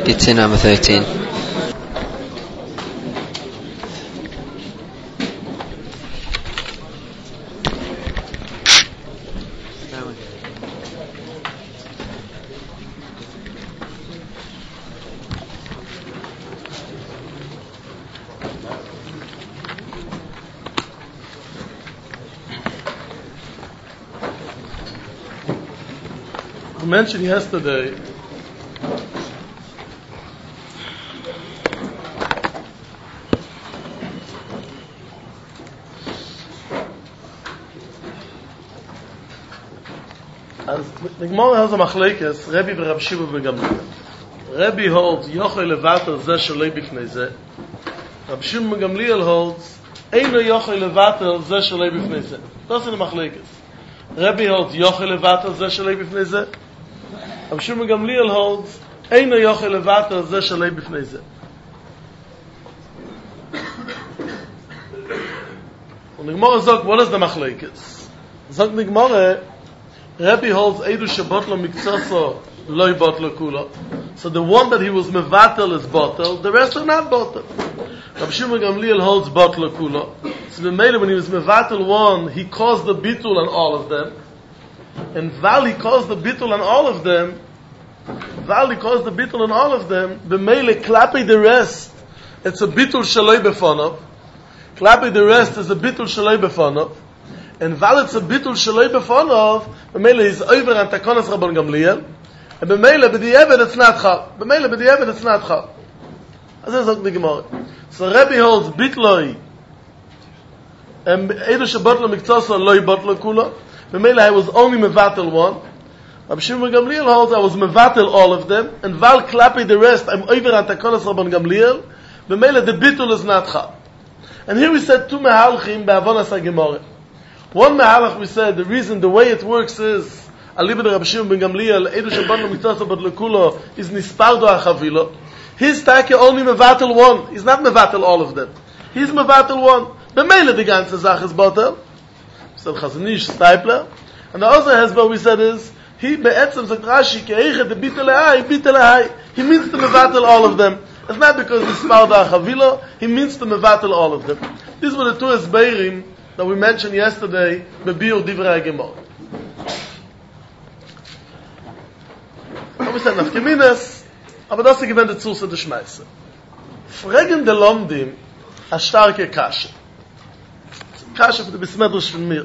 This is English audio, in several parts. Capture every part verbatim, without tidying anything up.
Gittin number thirteen. I mentioned yesterday as the Gemara has a machlekes Rabbi and Rabbi Shimon ben Gamliel. Rabbi holds yochel levater ze sholei bifnei ze. Rabbi Shimon ben Gamliel holds eino yochel levater ze sholei bifnei ze. Das ist the machlekes. Rabbi holds yochel levater ze sholei bifnei ze. Rabbi Shimon ben Gamliel holds eino yochel levater ze sholei bifnei ze. Und the Gemara sagt, what is the machlekes? Sagt the Gemara, Rabbi holds Eidu Shabbatla Miktsasa Loi Batla Kula. So the one that he was Mevatel is Batel, the rest are not Batel. Rabbi Shimon Gamliel holds Batla Kula. So the Mele, when he was Mevatel one, he caused the Bitul on all of them. And Val, he caused the Bitul on all of them. Val, he caused the Bitul on all of them. The Mele, Klapi the rest, it's a Bitul Shaloi Befanov. Klapi the rest is a Bitul Shaloi Befanov. And while it's a bitul shaloi befonov, b'meila is over on takonas Rabban Gamliel, and b'meila b'di'evet it's not chal. B'meila b'di'evet it's not chal. As is the Gemara. So Rabbi holds bitloi, and Eidu Shabbatla Miktsasa Loi Batla Kula. B'meila I was only mevatel one. Rabbi Shimon Gamliel holds I was mevatel all of them, and while klapi the rest, I'm over on takonas Rabban Gamliel. B'meila the bitul is not chal. And here we said two mehalchim be'avonas haGemara. One mehalach we said, the reason, the way it works is, Alibid Rabbi Shimon ben Gamliel, Eidu Shabbatla Miktsasa Batla Kula, is Nispardo HaChavila. His take only mevatel one. He's not mevatel all of them. He's mevatel one. B'meile the ganze Zach is batel. We said Chazanish, Stipler. And the other hezbollah we said is, he be'etzem sagt Rashi, ke'eichet de bitel ehai, bitel ehai. He means to mevatel all of them. It's not because Nispardo HaChavila, he means to mevatel all of them. These were the two esbeirim that we mentioned yesterday, Bebiur Divrei HaGemara. And we said, Nafkeminas, aber das ist gewähnt der Zuse des Schmeiße. Fragen der Lomdim a starke Kasche. Kasche für die Bismedrisch von mir.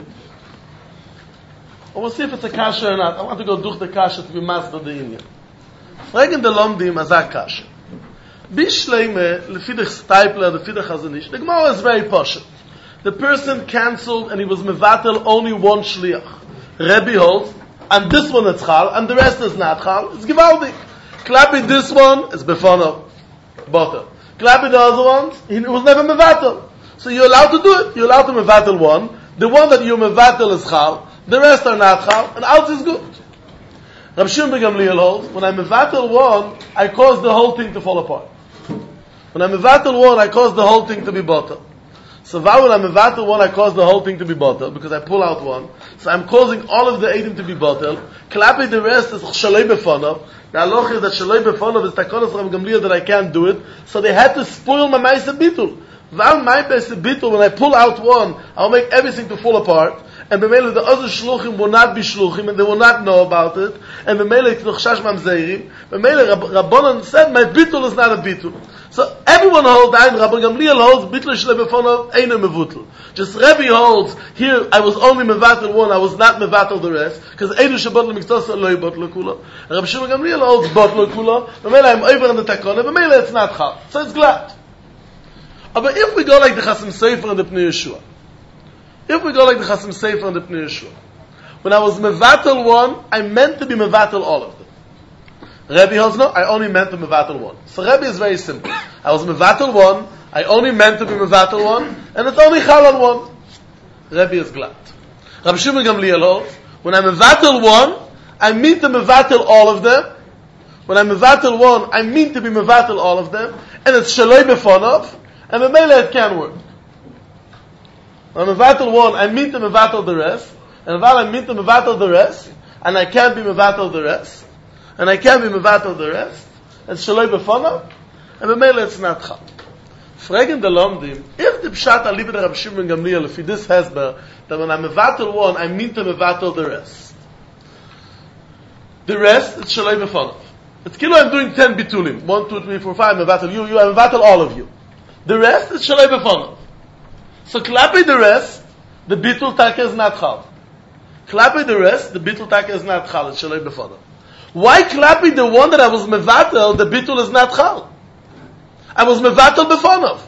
And we'll see if it's a Kasche or not. I want to go durch the Kasche to be master the Indian. Fragen der Lomdim a zah Kasche. Bishleime, lefidich Stipler, lefidich Hazanish. The Gemara is very posh. The person cancelled and he was mevatel only one shliach. Rebbe holds, and this one is chal, and the rest is not chal. It's givaldik. Klapping this one, it's befonov, botel. Klapping the other ones, he was never mevatel. So you're allowed to do it. You're allowed to mevatel one. The one that you mevatel is chal. The rest are not chal, and out is good. Rabbi Shimon ben Gamliel holds, when I mevatel one, I cause the whole thing to fall apart. When I mevatel one, I cause the whole thing to be botel. So why when I'm mevatel one, I cause the whole thing to be botel, because I pull out one. So I'm causing all of the eidim to be botel. Klapi the rest is shaloi befonov. The halacha is that shaloi befonov is takonas Rabban Gamliel that I can't do it. So they had to spoil my ma'aseh bitul. While my ma'aseh bitul, when I pull out one, I'll make everything to fall apart. And b'meila the other shluchim will not be shluchim, and they will not know about it. And b'meila it's l'chshash mamzeirim. B'meila Rabbanan said, my bitul is not a bitul. So everyone holds, and Rabban Gamliel holds, bitul shlei befonov eino mevutel. Just Rebbe holds, here I was only mevatel one, I was not mevatel the rest, because Eidu Shabbatla Miktsasa Loi Batla Kula. And Rabbi Shimon Gamliel holds Batla Kula, b'meila I'm over on the takona, b'meila it's not chal. So it's glad. But if we go like the Chasam Sofer and the Pnei Yeshua, if we go like the Chasam Sofer and the Pnei Yeshua, when I was mevatel one, I meant to be mevatel all of them. Rebbe holds no, I only meant to mevatel one. So Rebbe is very simple. I was mevatel one, I only meant to be mevatel one, and it's only chal on one. Rebbe is glad. Rabbi Shimon Gamliel holds, when I mevatel one, I mean to mevatel all of them. When I mevatel one, I mean to be mevatel all of them, and it's shaloi befonov, and the mele it can work. When I mevatel one, I mean to mevatel the rest, and while I mean to mevatel the rest, and I can't be mevatel the rest, and I can't be mevatel the rest, it's shaloi befonav, and b'meila it's not chal. Fragen the lomdim, if the pshat alibi the Rabbi Shimon Gamliel, if this hesber, that when I mevatel one, I mean to mevatel the rest. The rest, it's shaloi befonav. It's kilo I'm doing ten bitulim. One, two, three, four, five, mevatel you, you, I mevatel all of you. The rest is shaloi befonav. So klapi the rest, the bitul taka is not chal. Klapi the rest, the bitul taka is not chal, it's shaloi befonav. Why klapi the one that I was mevatel, the bitul is not chal? I was mevatel befonav.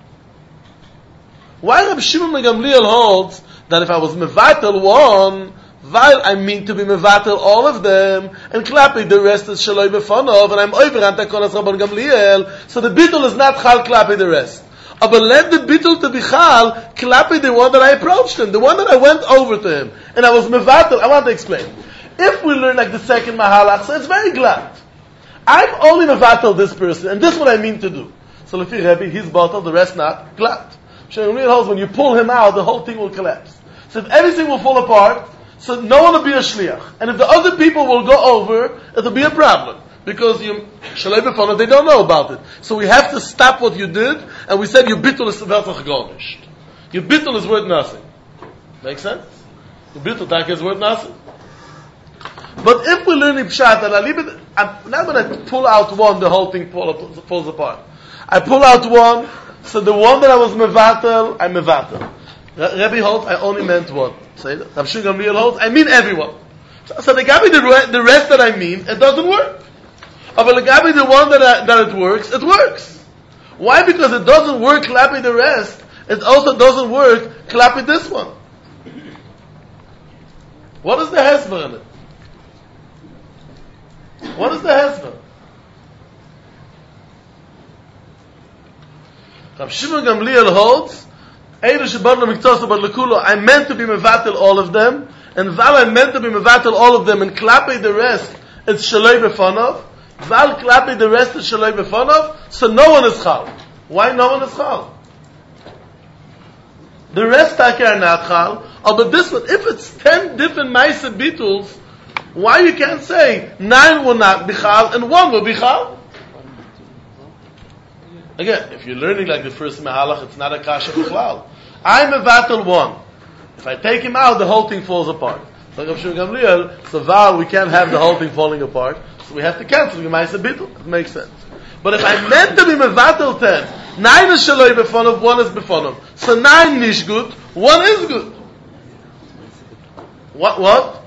Why Rabbi Shimon ben Gamliel holds that if I was mevatel one, while I mean to be mevatel all of them, and klapi the rest is shaloi befonav, and I'm over ante konas Rabban Gamliel, so the bitul is not chal klapi the rest. But let the bitul to be chal, klapi the one that I approached him, the one that I went over to him, and I was mevatel. I want to explain. If we learn like the second mahalach, so it's very glad. I'm only mevatel this person, and this is what I mean to do. So lefi Rebbe, he's batel, the rest not glad. Shemir holds when you pull him out, the whole thing will collapse. So if everything will fall apart, so no one will be a shliach, and if the other people will go over, it'll be a problem. Because you, shalei befonav, they don't know about it. So we have to stop what you did, and we said your bittul is veltach garnished. Your bittul is worth nothing. Make sense? Your bittul taka is worth nothing. But if we learn in pshat, and I leave it, I'm not going to pull out one, the whole thing falls, falls apart. I pull out one, so the one that I was mevatel, I mevatel. Rebbe holds, I only meant one. Say that. Rav Shimon Gamliel holds, I mean everyone. So, so the Gabi, the, the rest that I mean, it doesn't work. But the Gabi, the one that, I, that it works, it works. Why? Because it doesn't work clapping the rest, it also doesn't work clapping this one. What is the hesber in it? What is the hesber? Rav Shimon Gamliel holds, I meant to be mevatel all of them, and while I meant to be mevatel all of them, and clapping the rest, it's shaloi befonav. Val klapi the rest is shaloi befonav, so no one is chal. Why no one is chal? The rest are not chal. Oh, but this one, if it's ten different ma'aseh bituls, why you can't say nine will not be chal and one will be chal? Again, if you're learning like the first mehalach, it's not a kasha b'chlal. I'm a vatal one. If I take him out, the whole thing falls apart. Like Rav Shimon Gamliel, so Val, we can't have the whole thing falling apart. So we have to cancel the Ma'aseh Bittul. It makes sense. But if I meant to be mevatel ten, nine is shaloi befonav, one is befonav. So nine is good, one is good. What? What?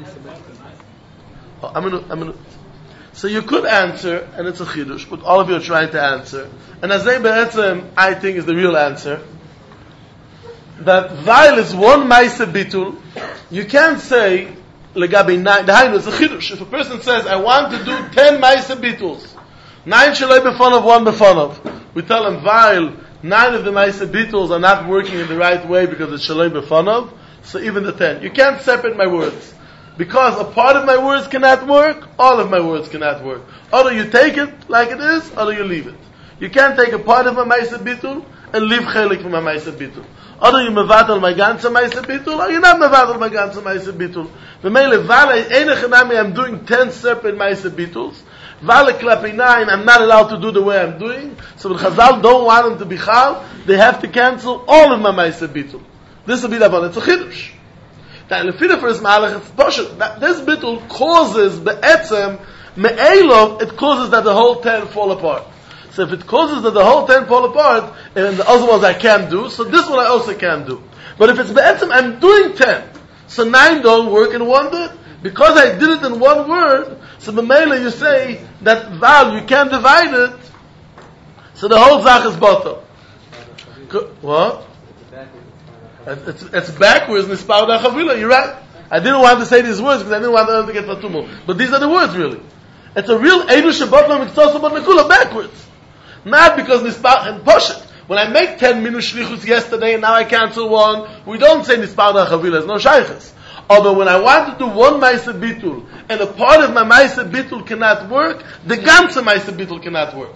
Oh, I'm gonna, I'm gonna. So you could answer, and it's a chidush, but all of you are trying to answer. And Azay Be'etzem, I think, is the real answer. That while is one Ma'aseh Bittul, you can't say legabi nine. The hainu is a chidush. If a person says, "I want to do ten ma'aseh bituls, nine shaloi befonav, one befonav," we tell him, while nine of the ma'aseh bituls are not working in the right way because it's shaloi befonav, so even the ten, you can't separate my words because a part of my words cannot work, all of my words cannot work. Either you take it like it is, or you leave it. You can't take a part of my ma'aseh bitul and leave chelik from my ma'aseh bitul. Either you mevatel my ganze ma'aseh bitul, or you're not mevatel my ganze ma'aseh bitul. V'meile vale einechanami, I'm doing ten separate ma'aseh bituls. Vale klapi nine, I'm not allowed to do the way I'm doing. So when Chazal don't want them to be chal, they have to cancel all of my ma'aseh bitul. This will be the one. It's a chidush. That lefida for his malach, it's poshut. That this bitul causes be'etzem me'elov. It causes that the whole ten fall apart. So if it causes that the whole ten fall apart, and the other ones I can't do, so this one I also can't do. But if it's be'etzem, I'm doing ten. So nine don't work and one did. Because I did it in one word, so b'meila you say that val, you can't divide it, so the whole zach is bottom. What? It's, it's backwards, nispar da'chavila, you're right. I didn't want to say these words because I didn't want them to get fatumul. But these are the words really. It's a real eidu shebatla mitzvah but nekula backwards. Not because nispar and push it. When I make ten minus shlichus yesterday and now I cancel one, we don't say nispar da'chavila, there's no shaychus. Although when I want to do one ma'aseh bitul and a part of my ma'aseh bitul cannot work, the ganze ma'aseh bitul cannot work.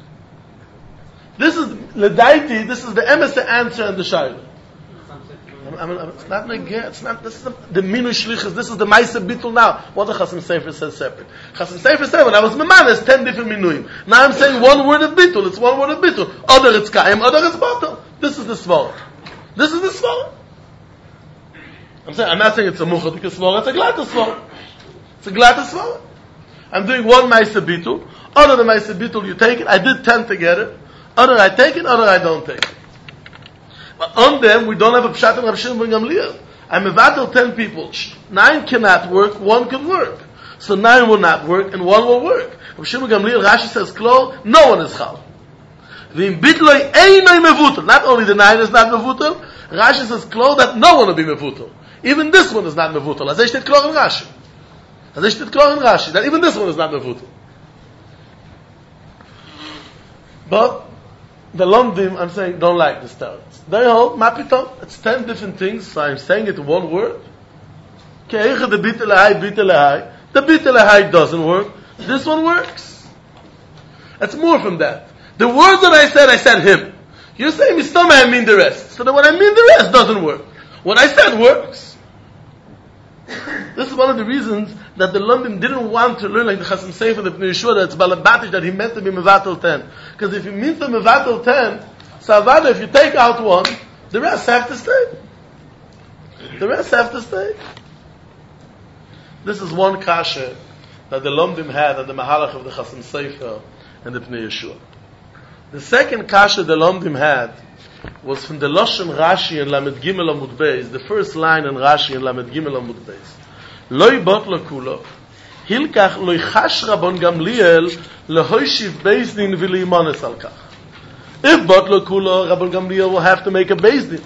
This is ledaiti. This is the emissary answer and the shayla. I mean, it's not negir. It's not. This is the, the minu shlichus. This is the ma'aseh bitul now. What the Chasam Sofer says separate. Chasam Sofer said when I was meman, there's ten different minuim. Now I'm saying one word of bitul. It's one word of bitul. Other it's kaim. Other it's batal. This is the svara. This is the svara. I'm saying I'm not saying it's a muchadik svara. It's a glata svara. It's a glata svara. I'm doing one ma'aseh bitul. Other the ma'aseh bitul, you take it. I did ten together. Other I take it. Other I don't take it. But on them, we don't have a pshat and Rav Shimon ben Gamliel. I'm mevatel ten people. Nine cannot work, one can work. So nine will not work, and one will work. Rav Shimon ben Gamliel, Rashi says, klo, no one is chal. V'im bitloi einoi mevutel. Not only the nine is not mevutel, Rashi says, klo, that no one will be mevutel. Even this one is not mevutel. As I said, klo in Rashi. As I said, klo in Rashi. That even this one is not mevutel. But, the Lomdim, I'm saying, don't like this teretz. They hold, mapitom, it's ten different things, so I'm saying it in one word. Ke'echa the bit elahai, bit elahai. The bit elahai doesn't work. This one works. It's more from that. The words that I said, I said him. You're saying, Mistoma, I mean the rest. So that what I mean the rest doesn't work. What I said works. This is one of the reasons that the Lomdim didn't want to learn like the Chasam Sofer, the Pnei Yeshua, that it's Balabatish, that he meant to be Mevatel ten. Because if he means to Mevatel ten, so Avada, if you take out one, the rest have to stay. The rest have to stay. This is one kasha that the Lomdim had at the Mahalach of the Chasam Sofer and the Pnei Yeshua. The second kasha the Lomdim had was from the Loshen Rashi and Lamed Gimel Amud Beis, the first line in Rashi and Lamed Gimel Amud Beis. Loi bot lo kulo, hilkach loi chash Rabban Gamliel lehoishiv Beis Din v'liimones al kach. If bot lo kulo, Rabban Gamliel will have to make a Beis Din.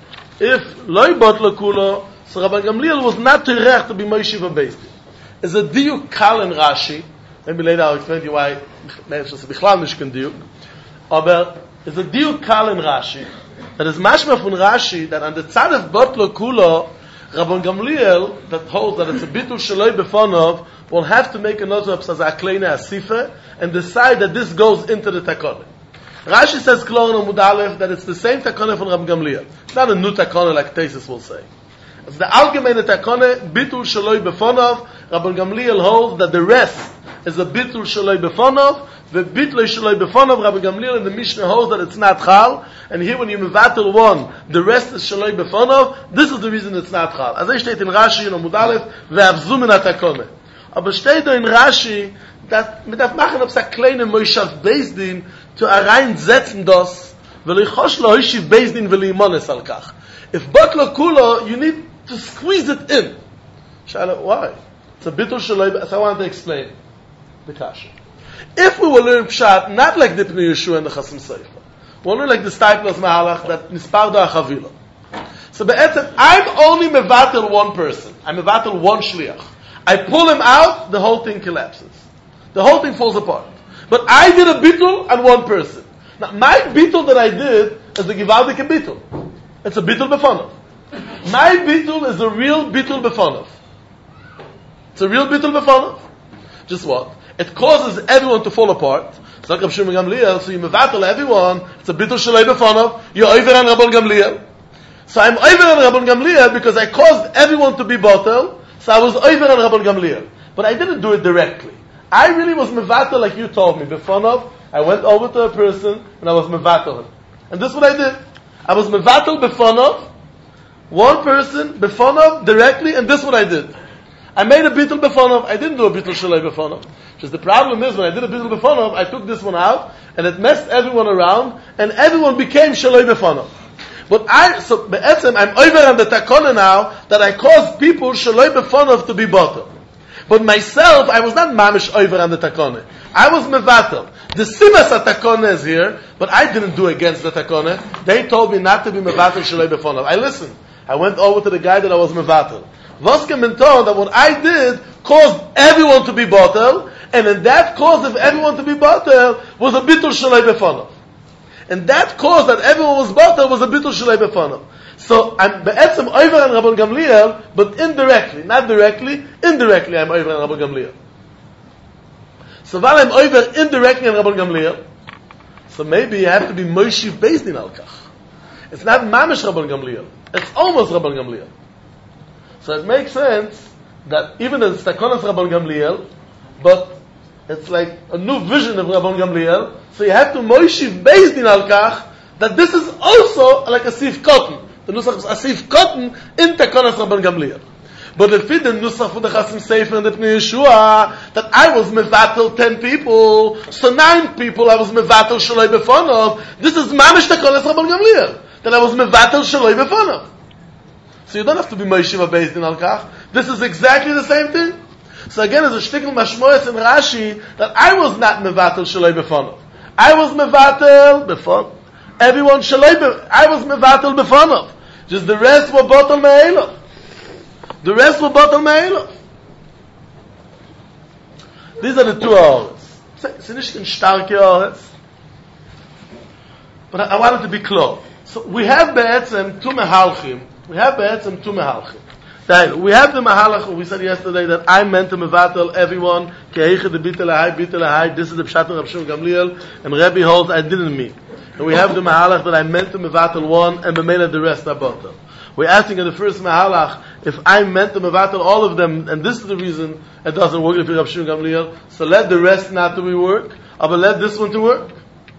If loi bot lo kulo, so Rabban Gamliel was not terecht to be moishiv a Beis Din. As a diuk kal in Rashi, maybe later I'll explain to you why it's a bichlal mishkan diuk, aber is a diuk kal in Rashi, that is mashma from Rashi, that on the tzad of bot lo kulo, Rabban Gamliel, that holds that it's a bitul shaloi befonov, will have to make another as a kleina asifa, and decide that this goes into the takone. Rashi says klor and Amud Aleph that it's the same takone from Rabban Gamliel. It's not a new takone like Tesis will say. It's the allgemeine takone, bitul shaloi befonov. Rabban Gamliel holds that the rest is a bitul shaloi befonov. The bitul shaloi befonov, Rabban Gamliel in the Mishnah holds that it's not chal. And here when you mevatel one, the rest is shaloi befonov. This is the reason it's not chal. As I state in Rashi in Amud Aleph, ve'avzu min hatakone. Aber steht da in Rashi, that mit darf machen ob sa kleine Moishav Beis Din to reinsetzen das, weil ich hosh lo hishiv Beis Din v'liimones al kach. If bot lo kulo, you need to squeeze it in. Shala, why? It's a bitul shaloi. So I want to explain the kasha. If we will learn pshat, not like the Pnei Yeshua and the Chasam Sofer, we'll learn like the Stiplos Mahalach that nispardo achavila. So be'etzem, I'm only mevatel one person. I'm mevatel one shliach. I pull him out, the whole thing collapses. The whole thing falls apart. But I did a bitul on one person. Now, my bitul that I did is a givaldik bitul. It's a bitul befonov. My bitul is a real bitul befonov. It's a real bitul befonov. Just what? It causes everyone to fall apart. It's like Rav Shimon Gamliel, so you mevatel everyone. It's a bitul shalei befonov. You're over on Rabban Gamliel. So I'm over on Rabban Gamliel because I caused everyone to be botel. So I was over on Rabban Gamliel. But I didn't do it directly. I really was mevatel like you told me. Befonov, I went over to a person and I was mevatel him. And this is what I did. I was mevatel befonov, one person, befonov, directly, and this is what I did. I made a bitul befonov. I didn't do a bitul shalei befonov. Just the problem is when I did a bitul befonov, I took this one out and it messed everyone around and everyone became shalei befonov. But I, so be'etzem, I'm over on the takona now that I caused people shaloi befonov to be bottom. But myself, I was not mamish over on the takona. I was mevatel. The simas at takona is here, but I didn't do against the takona. They told me not to be mevatel shaloi befonov. I listened. I went over to the guy that I was mevatel. Voske menton that what I did caused everyone to be bottom, and in that cause of everyone to be bottom was a bitul shaloi befonov. And that cause that everyone was bottom was a bitul shalei befonov. So I'm be'etzem over on Rabban Gamliel, but indirectly, not directly, indirectly I'm over on Rabban Gamliel. So while I'm over indirectly on Rabban Gamliel, so maybe you have to be Moshiv Beis Din al kach. It's not mamish Rabban Gamliel. It's almost Rabban Gamliel. So it makes sense that even though it's Takonas Rabban Gamliel, but it's like a new vision of Rabban Gamliel, so you have to Moishiv based in Al-Kach, that this is also like a Sif Cotton. The Nusach is a Sif Cotton in Takonas Rabban Gamliel. But if it the Nusach for the Chasim Sefer and the Pnei Yeshua, that I was mevatel ten people, so nine people I was mevatel Shaloi Befonov, this is Mamish Takonas Rabban Gamliel, that I was mevatel Shaloi Befonov. So you don't have to be Moishiva based in Al-Kach. This is exactly the same thing. So again, as a shtickle mashmoyes in Rashi, that I was not mevatel Shaloi Befonov. I was mevatel Befonov. Everyone Shaloi Befonov. I was mevatel Befonov. Just the rest were botel me'elov. The rest were botel me'elov. These are the two hours. It's nicht in starke hours. But I, I want it to be clear. So we have be'etzem two mehalchim. We have be'etzem two mehalchim. We have the mahalach, we said yesterday that I meant to mevatel everyone, ke'eiche de bitelahai, bitelahai, this is the pshat of Rav Shimon Gamliel, and Rebbe holds I didn't mean. And we have the mahalach that I meant to mevatel one, and b'meila the rest are botel. We're asking in the first mahalach, if I meant to mevatel all of them, and this is the reason it doesn't work if you're Rav Shimon Gamliel, so let the rest not to be work, but let this one to work.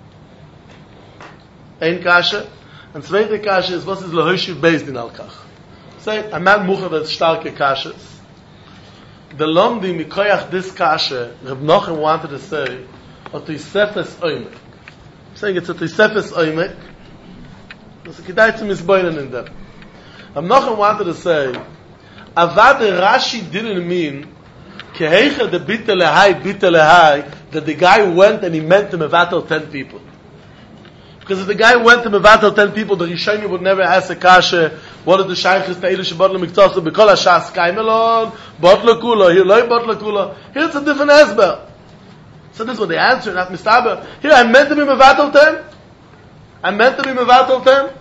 Ein kasha. And zweite kasha is, what is lahoshiv based in Al-Kach? Say, a man mucher that's starke kashes. The lomdi mikoyach this kasha, Reb Nochem wanted to say, a Tosefes Oimek. I'm saying it's a Tosefes Oimek. There's a kedai to misboinen in them. Reb Nochem wanted to say, Avad Rashi didn't mean, keheicha de bita lehai, bita lehai, that the guy went and he meant to mevatel ten people. Because if the guy went to mevatel ten people, the Rishonim would never ask a kasha, what are the shaykhs to Eilu shebotla miktzasa, b'kol hashas kaimelon, botla kula, here loy botla kula. Here it's a different esber. So this is what they answer, not mistaber. Here I meant to be mevatel ten. I meant to be mevatel ten.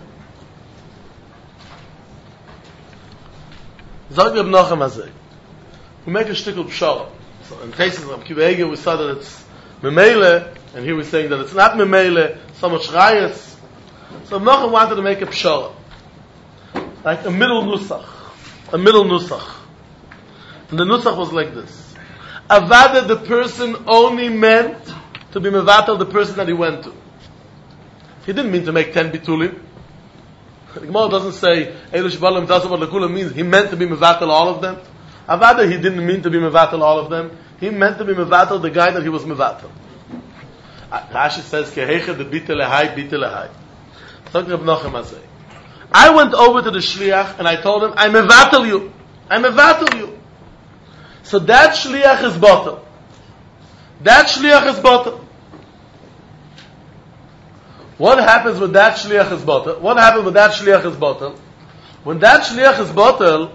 Zog Reb Nochem hazeh. We make a shtickle pshara. So in cases of Kiva Eger, we saw that it's memele, and here we're saying that it's not memele, so much rayas. So Reb Nochem wanted to make a pshara. Like a middle nusach. A middle nusach. And the nusach was like this. Avada, the person only meant to be mevatel the person that he went to. He didn't mean to make ten bitulim. The Gemara doesn't say, Eilu Shbalim Tasabot Lakula means he meant to be mevatel all of them. Avada, he didn't mean to be mevatel all of them. He meant to be mevatel the guy that he was mevatel. Rashi says, Kehecha de bite lehai, bite lehai. Talk to Reb Nochem hazeh. I went over to the shliach and I told him, I mevatel you. I mevatel you. So that shliach is bottle. That shliach is bottle. What happens with that shliach is bottle? What happens with that shliach is bottle? When that shliach is bottle,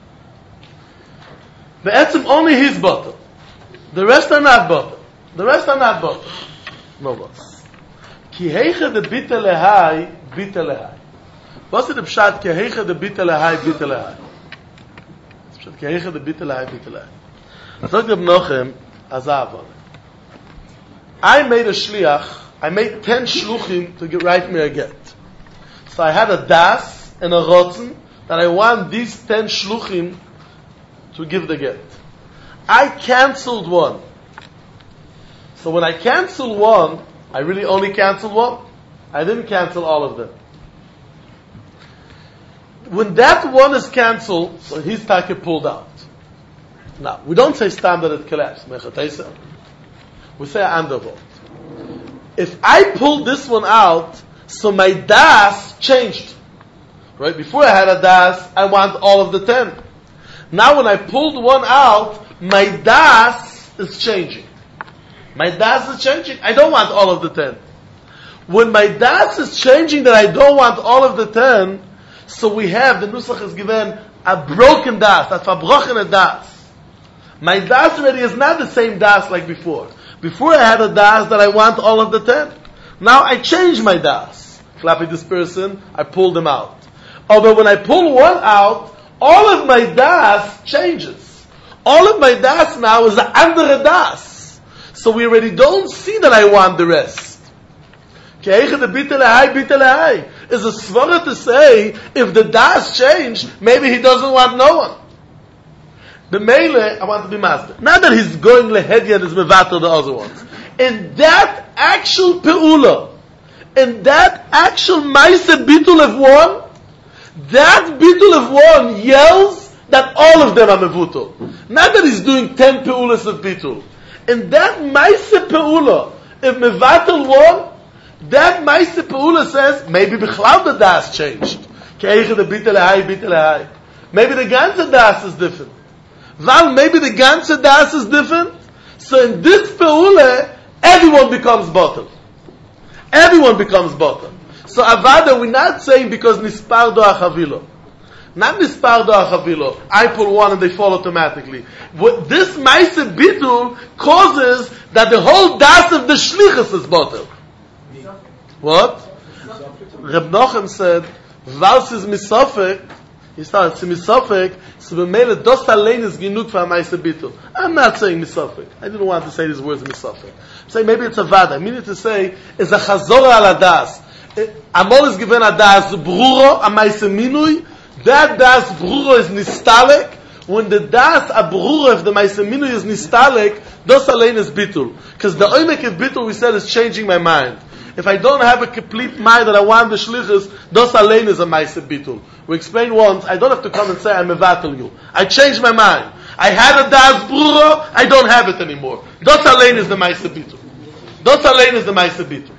be'etzim only his bottle. The rest are not bottle. The rest are not bottle. No boss. Ki heicha de bite lehai, bite lehai. Was ist der Pshat, ki heicha de bite lehai, bite lehai? Pshat, ki heicha de bite lehai, bite lehai. Sagt Reb Nochem, azav. I made a shliach, I made ten shluchim to get, write me a get. So I had a das and a rotzen that I want these ten shluchim to give the get. I cancelled one. So when I canceled one, I really only canceled one. I didn't cancel all of them. When that one is cancelled, so his take pulled out. Now, we don't say stam that it collapsed. We say undervolt. If I pulled this one out, so my das changed. Right? Before I had a das, I want all of the ten. Now when I pulled one out, my das is changing. My das is changing. I don't want all of the ten. When my das is changing that I don't want all of the ten, so we have, the Nusach is given a broken das, that's verbrochene das. My das already is not the same das like before. Before I had a das that I want all of the ten. Now I change my das. Clapping this person, I pull them out. Although when I pull one out, all of my das changes. All of my das now is the andere das. So we already don't see that I want the rest. is a svara to say, if the das changed, maybe he doesn't want no one. The Mele, I want to be master. Not that he's going lehedi and is mevatel the other ones. In that actual peula, in that actual maise bitul of one, that bitul of one yells that all of them are mevutel. Not that he's doing ten peulas of bitul. In that maise peula, if mevatel one, that maise peula says, maybe bichlal the das changed. Keiche the bitul hai, bitul hai. Maybe the ganze das is different. Well, maybe the ganze das is different. So in this peula, everyone becomes bottom. Everyone becomes bottom. So avada, we're not saying because nispar do achavilo. Not nispar do achavilo. I pull one and they fall automatically. What, this maise bitul causes that the whole das of the shlichus is bottom. What? Reb Nochem said, Vals is misofek. He started, it's misofek, so b'meile dos alein is genug for a maise bitul. I'm not saying misofek. I didn't want to say these words misofek. I'm saying maybe it's a vada. I mean to say, is a chazora al adas. Amol is given a das bruro, a maise minui. That das bruro is nistalek. When the das a bruro, if the maise minui is nistalek, dos alein is bitul. Because the oimek of bitul, we said, is changing my mind. If I don't have a complete mind that I want the shlichus, dos alein is a maise bitul. We explained once, I don't have to come and say, I'm mevatel you. I changed my mind. I had a das bruro, I don't have it anymore. Dos alein is the maise bitul. Dos alein is the maise bitul.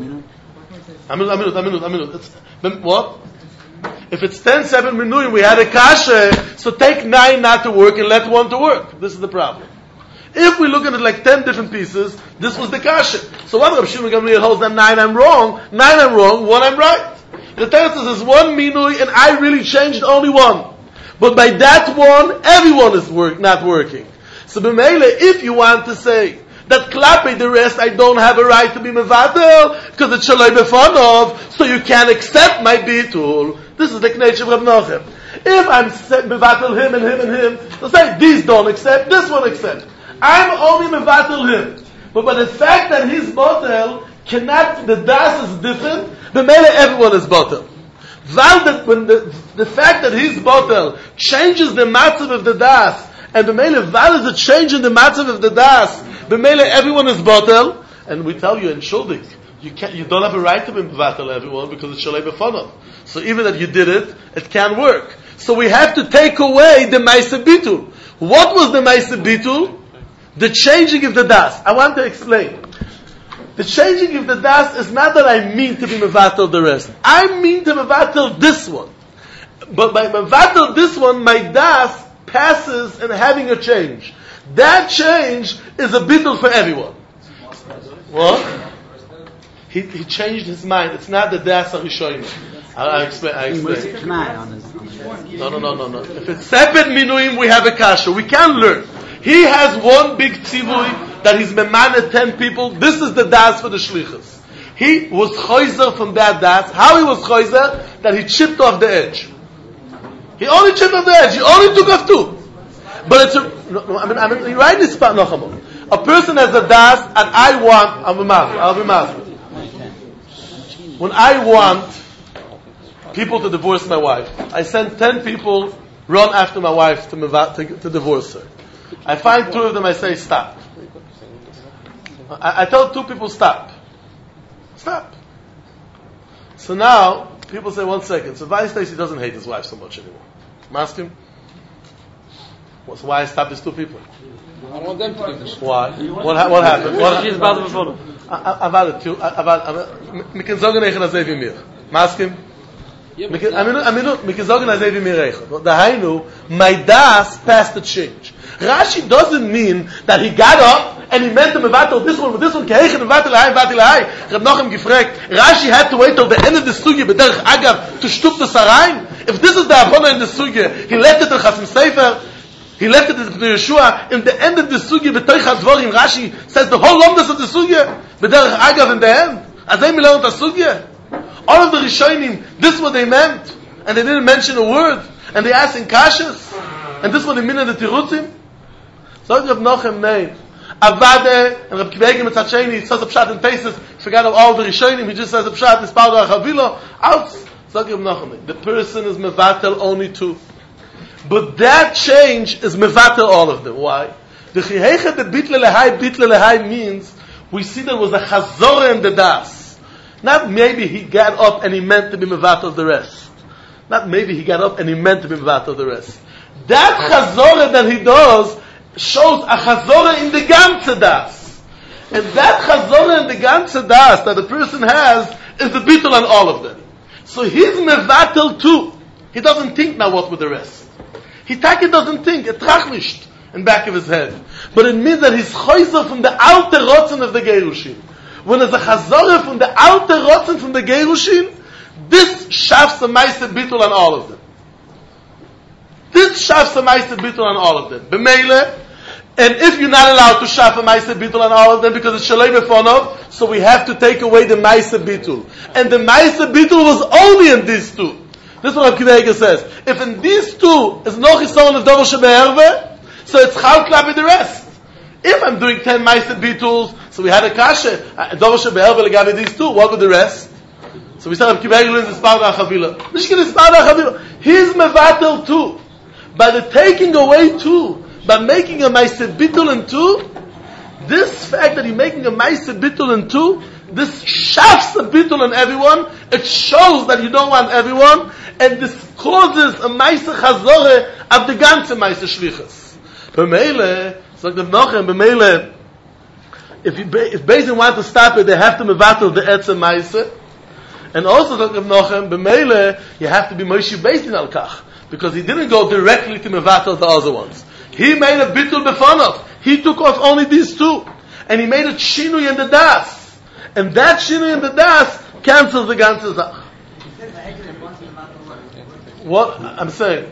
A minute, a minute, a minute, a minute. It's, what? If it's ten, seven minuim, we had a kasha, so take nine not to work and let one to work. This is the problem. If we look at it like ten different pieces, this was the kasha. So what Rav Shimon Gamliel holds that nine I'm wrong, nine I'm wrong, one I'm right. The text says one minui and I really changed only one. But by that one, everyone is work, not working. So b'meile, if you want to say that klape the rest, I don't have a right to be mevatel because it's shaloi befonov, so you can't accept my bitul. This is the knech of Reb Nochem. If I'm mevatel him and him and him, they'll say these don't accept, this one accept. I'm only mevatel him. But by the fact that his botel cannot, the das is different, the mele everyone is botel. That when the, the fact that his botel changes the matzav of the das, and the mele val is a change in the matzav of the das, the mele everyone is botel, and we tell you in shuldik, you can't, you don't have a right to be mevatel everyone because it's shalei befonov. So even that you did it, it can't work. So we have to take away the maise bitul. What was the maise bitul? The changing of the das. I want to explain. The changing of the das is not that I mean to be mevatel the rest. I mean to mevatel this one. But by mevatel this one, my das passes and having a change. That change is a bitul for everyone. What? He, he changed his mind. It's not the das HaRishonim. I, I explain. I explain. No, no, no, no, no. If it's separate minuim, we have a kasha. We can learn. He has one big tzivui that he's memaned ten people. This is the das for the shlichus. He was choizer from that das. How he was choizer? That he chipped off the edge. He only chipped off the edge. He only took off two. But it's a, no, no, I mean, I mean, right this spot, no, a person has a das, and I want, I'll be master, I'll be master. When I want people to divorce my wife, I send ten people run after my wife to, to, to divorce her. I find two of them, I say, stop. I, I tell two people, stop. Stop. So now, people say, one second, so why Stacy doesn't hate his wife so much anymore? I'm asking, so why I stop these two people? I don't want them to do this. Why? What, ha- what happened? What She's about to follow. Avada, avada, we can sagen eichen azay v'mir. Maskim? Aminu, aminu, we can sagen azay v'mir eichen. The Hainu, my das passed the change. Rashi doesn't mean that he got up and he meant to mevatel this one with this one. Keichen mevatel lahai, mevatel lahai. Reb Nochem gefragt, Rashi had to wait till the end of the sugya b'derech agav to shtup the sarayim. If this is the abona in the sugya, he left it in Chasim Sefer. He left it in Yeshua. In the end of the sugya, b'toich hadvorim, Rashi says the whole longest of the sugya, b'derech agav in the end. Azay mileon ta sugya. All of the Rishonim, this is what they meant, and they didn't mention a word, and they asked in kashas, and this is what they mean in the tirutzim. So Reb Nochem name, Avade, and Reb Kiva Eiger Mitzad Sheni, he says a pshat in Teisus, forgot of all the Rishonim, he just says a pshat, is Spalda Chavilo, out, Zog Reb Nachman, the person is mevatel only two. But that change is mevatel all of them. Why? The Chihechet the Bitle Lehai, Bitle Lehai means, we see there was a Chazorah in the Das. Not maybe he got up and he meant to be mevatel the rest. Not maybe he got up and he meant to be mevatel the rest. That Chazorah that he does shows a Chazorah in the ganze Das. And that Chazorah in the ganze Das that the person has is the Bitul on all of them. So he's mevatel too. He doesn't think now what with the rest. He taki doesn't think, it trachmisht in back of his head. But it means that he's choizer from the outer rotzen of the Gerushin. When there's a chazorah from the outer rotzen from the Gerushin, this shafs a meise bitul on all of them. This shafs a meise bitul on all of them. B'meile, and if you're not allowed to shaf a meise bitul on all of them because it's shalei befonov, so we have to take away the meise bitul. And the meise bitul was only in these two. This is what Reb Kiva Eiger says. If in these two is no chisaron of davar shebe'erve, so it's chal klap with the rest. If I'm doing ten ma'aseh bituls, so we had a kasha, davar shebe'erve legabe these two, what with the rest? So we said Reb Kiva Eiger learns the Sparda HaChavila. Mishkin is Sparda HaChavila. He's mevatel too. By the taking away two, by making a ma'aseh bitul in two, this fact that you're making a ma'aseh bitul in two, this shafts a bitul on everyone. It shows that you don't want everyone, and this causes a ma'aseh chazoreh of the ganze ma'aseh shlichus. B'meile, so the Nochem, b'meile, if you, if Beis Din want to stop it, they have to mevatel the etzem ma'aseh, and also the Nochem, b'meile, you have to be Moshe Beis Din al kach, because he didn't go directly to mevatel the other ones. He made a bitul befonov. He took off only these two, and he made a shinui in the das. And that shinui in the das cancels the ganze zach. What I'm saying?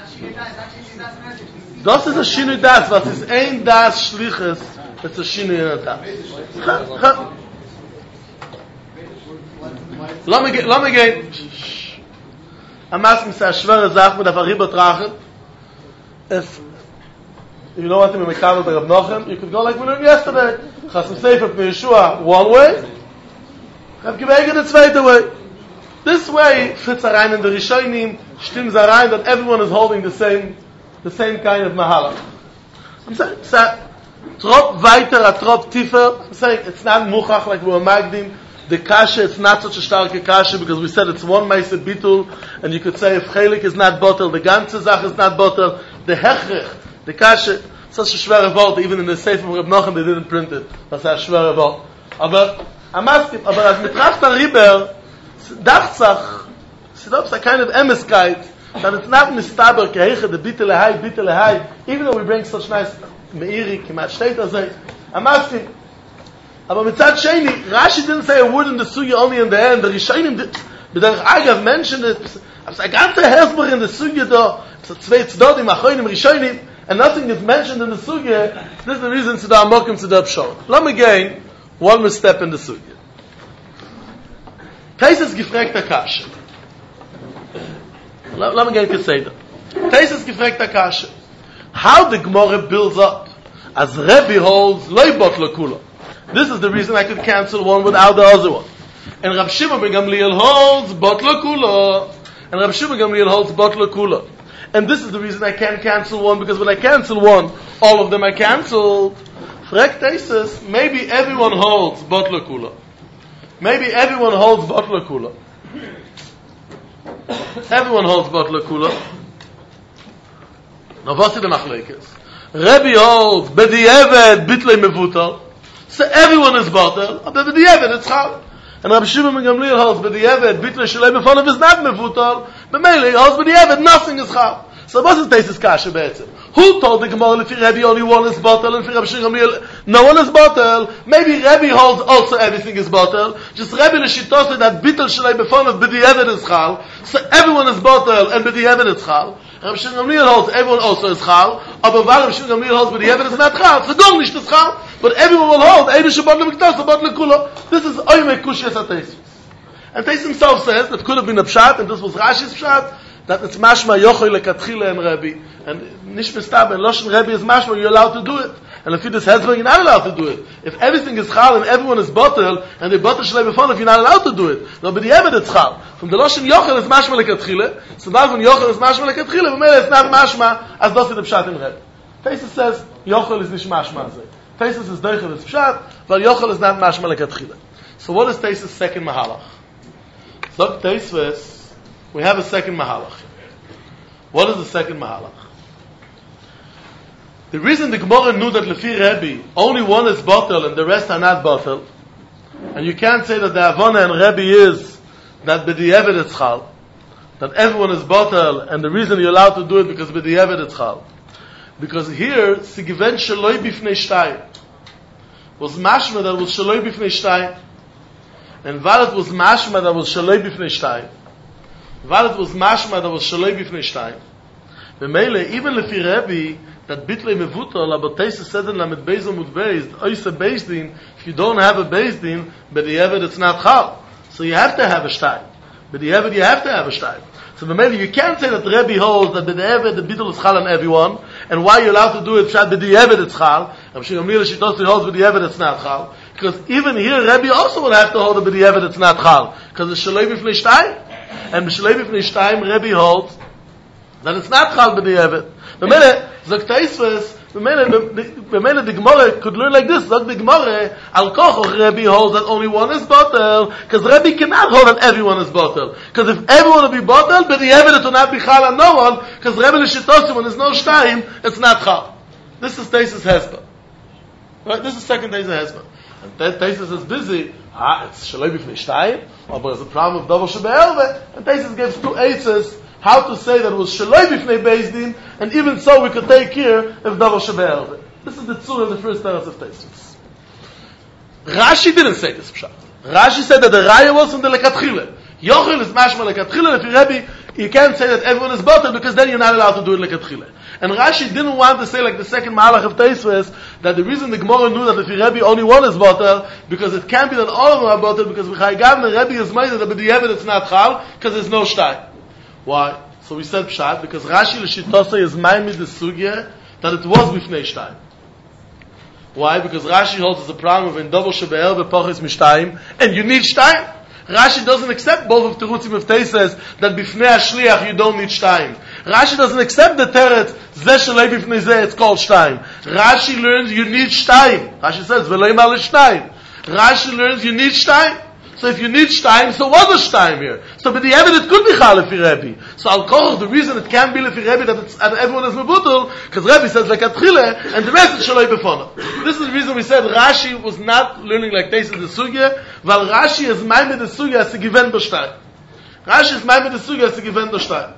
Das is a shinui das, but it's ein das shlichus. It's a shinui in the das. Let me get. Let me get. I'm asking say a schwere zach mit der Riba trachen. If you know what I mean, Mekabel the Rav Nochem, you could go like we learned yesterday. Chasim Sefer from Yeshua one way, Reb Kiva Eiger the zweite way. This way fits rein in the Rishonim, stimmt rein that everyone is holding the same, the same kind of mahalach. I'm saying, it's a trop weiter, a trop tiefer. I'm saying it's not muchach like we were magdim. The kasha, it's not such a starke kasha because we said it's one ma'aseh bitul, and you could say if chelik is not bottle, the ganze zach is not bottle. The hechrich, the kasha, such a schwere Wort, even in the Sefer of Reb Nochem, they didn't print it. That's a schwere Wort. Aber, am asking, aber as mitracht an Riber, dachzach, it's not a kind of emeskeit, that it's not mistaber, keheche, the bitte lehai, bitte lehai, even though we bring such nice meiri, kimat shteit azay. I'm asking, aber mitzad sheni, Rashi didn't say a word in the sugya only in the end, the Rishonim did, b'derech agav mentioned it, it's a ganze Hezbollah in the sugya do, it's a zwei tzedodim, achoinim, Rishonim, and nothing is mentioned in the sugya. This is the reason to the amokim to the upshot. Let me gain one more step in the sugya. Taisus gefragt kasha. Let me gain Keseda. Taisus gefragt kasha. How the Gemara builds up as Rebbe holds loy bot lo kula. This is the reason I could cancel one without the other one. And Rab Shimon ben Gamliel holds bot lo kula. And Rab Shimon ben Gamliel holds bot lo kula. And this is the reason I can't cancel one, because when I cancel one, all of them are cancelled. Frek Taisus, maybe everyone holds botla kula. Maybe everyone holds botla kula. Everyone holds botla kula. Now what's the machlekes? Rebbe holds b'di'eved bitlei mevutal. So everyone is bottle, but b'di'eved it's chal. And Rabbi Shimon ben Gamliel holds b'di'eved bitlei shalei b'fonav is not mevutal. But mainly holds b'di'eved nothing is chal. So what is Taisus kasha be'etzim? Who told the Gemara if Rebbe only one is bottle and if Rabbi Shimon Gamliel no one is bottle? Maybe Rebbe holds also everything is bottle. Just Rebbe l'shitose that bitul shalei b'fonav b'di'eved is chal. So everyone is bottle and b'di'eved is chal. Rabbi Shimon Gamliel holds everyone also is chal. Aber while Rabbi Shimon Gamliel holds b'di'eved is not chal. So gar nicht is chal. But everyone will hold Eidu Shabbat Lemiktas Shabbat Lekula. This is Oyme Kushiyas HaTaisus. And Taisus himself says that could have been a pshat, and this was Rashi's pshat, that it's mashma yochoy lekatchila and Rebbe, and nish mistaber, Loshen Rebbe is mashma, you're allowed to do it. and if you this husband, you're not allowed to do it. If everything is chal and everyone is bottle, and the bottle shlei before, if you're not allowed to do it, no, but the evid it's chal. From the loshen yochel is mashma lekatchile, so now when yochel is mashma lekatchile, v'mele it's not mashma, as does it the pshat in red. Taisus says, yochel is nish mashma azay. Taisus is doichel is pshat, but yochel is not mashma lekatchile. So what is Taisus' second mahalach? So Taisus, we have a second mahalach. What is the second mahalach? The reason the Gemara knew that Lefi Rebbe, only one is bottle and the rest are not bottle, and you can't say that the Avona and Rebbe is that b'di'evet it's chal, that everyone is bottle, and the reason you're allowed to do it because b'di'evet it's chal. Because here, Sigiven Shaloi Bifnei Shtayim, was mashma that was Shaloi Bifnei Shtayim, and Valet was mashma that was Shaloi Bifnei Shtayim. Valet was mashma that was Shaloi Bifnei Shtayim. B'meile, even Lefi Rebbe, that bitlei mevutal, but Taisus said in Lamed Beis Amud Beis, oise Beis Din, if you don't have a Beis Din, but the Eved it's not chal. So you have to have a shtayim. But the Eved you have to have a shtayim. So maybe you can't say that the Rebbe holds that the Eved, the bittul is chal on everyone, and why you're allowed to do it, but the Eved it's chal. I'm sure Amir Shitosri holds with the Eved it's not chal. Because even here, Rebbe also would have to hold that the Eved it's not chal. Because it's shalei b'fnei shtayim. And shalei b'fnei shtayim, Rebbe holds that it's not chal b'di Eved. The minute, Zok Taisves, the minute the Gemara could learn like this, Zok the Gemara, Al Kochoch Rebbe holds that only one is bottle, because Rebbe cannot hold that everyone is bottle. Because if everyone will be bottle, but the Eved it will not be chal on no one, because Rebbe L'Shitosi, when there's no shtayim, it's not chal. This is Taisus Hesba. Right? This is second Taisus Hesba. And Taisus is busy, ah, it's Shalei B'fnei Shtayim, or there's a problem of Davar Shebe'elve, and Taisus gives two aces, how to say that it was Shaloi B'fnei Beis Din, and even so we could take here if Davar Shebe'elve. This is the tzur of the first teretz of Taisus. Rashi didn't say this pshat. Rashi said that the raya was from the lekatchile. Yochel is mashma lekatchile. If you Rebbe, you can't say that everyone is bottle because then you're not allowed to do it lekatchile. And Rashi didn't want to say like the second mahalach of Taisus that the reason the Gemara knew that if you Rebbe only one is bottle because it can't be that all of them are bottle because B'chai Gavne Rebbe is made that b'di'evet it's not chal because there's no shtay. Why? So we said pshat because Rashi l'shitosei is ma'imid the sugya that it was b'fnei shtayim. Why? Because Rashi holds as a problem of in double shebe'el v'poches mishtayim, and you need shtayim. Rashi doesn't accept both of terutzim of Taisus that b'fnei hashliach you don't need shtayim. Rashi doesn't accept the teretz zeh shalei b'fnei zeh it's called shtayim. Rashi learns you need shtayim. Rashi says v'lei mal shtayim. Rashi learns you need shtayim. So if you need shtayim, so what is shtayim here? So but the evidence could be chal lefi Rebbe. So al koch, the reason it can't be lefi Rebbe that it's, that everyone is mebutul, because Rebbe says like atchile, and the rest is shaloi befona. This is the reason we said Rashi was not learning like Taisus the sugya, while Rashi is maimed the sugya as a given do shtayim. Rashi is maimed the sugya as a given do shtayim.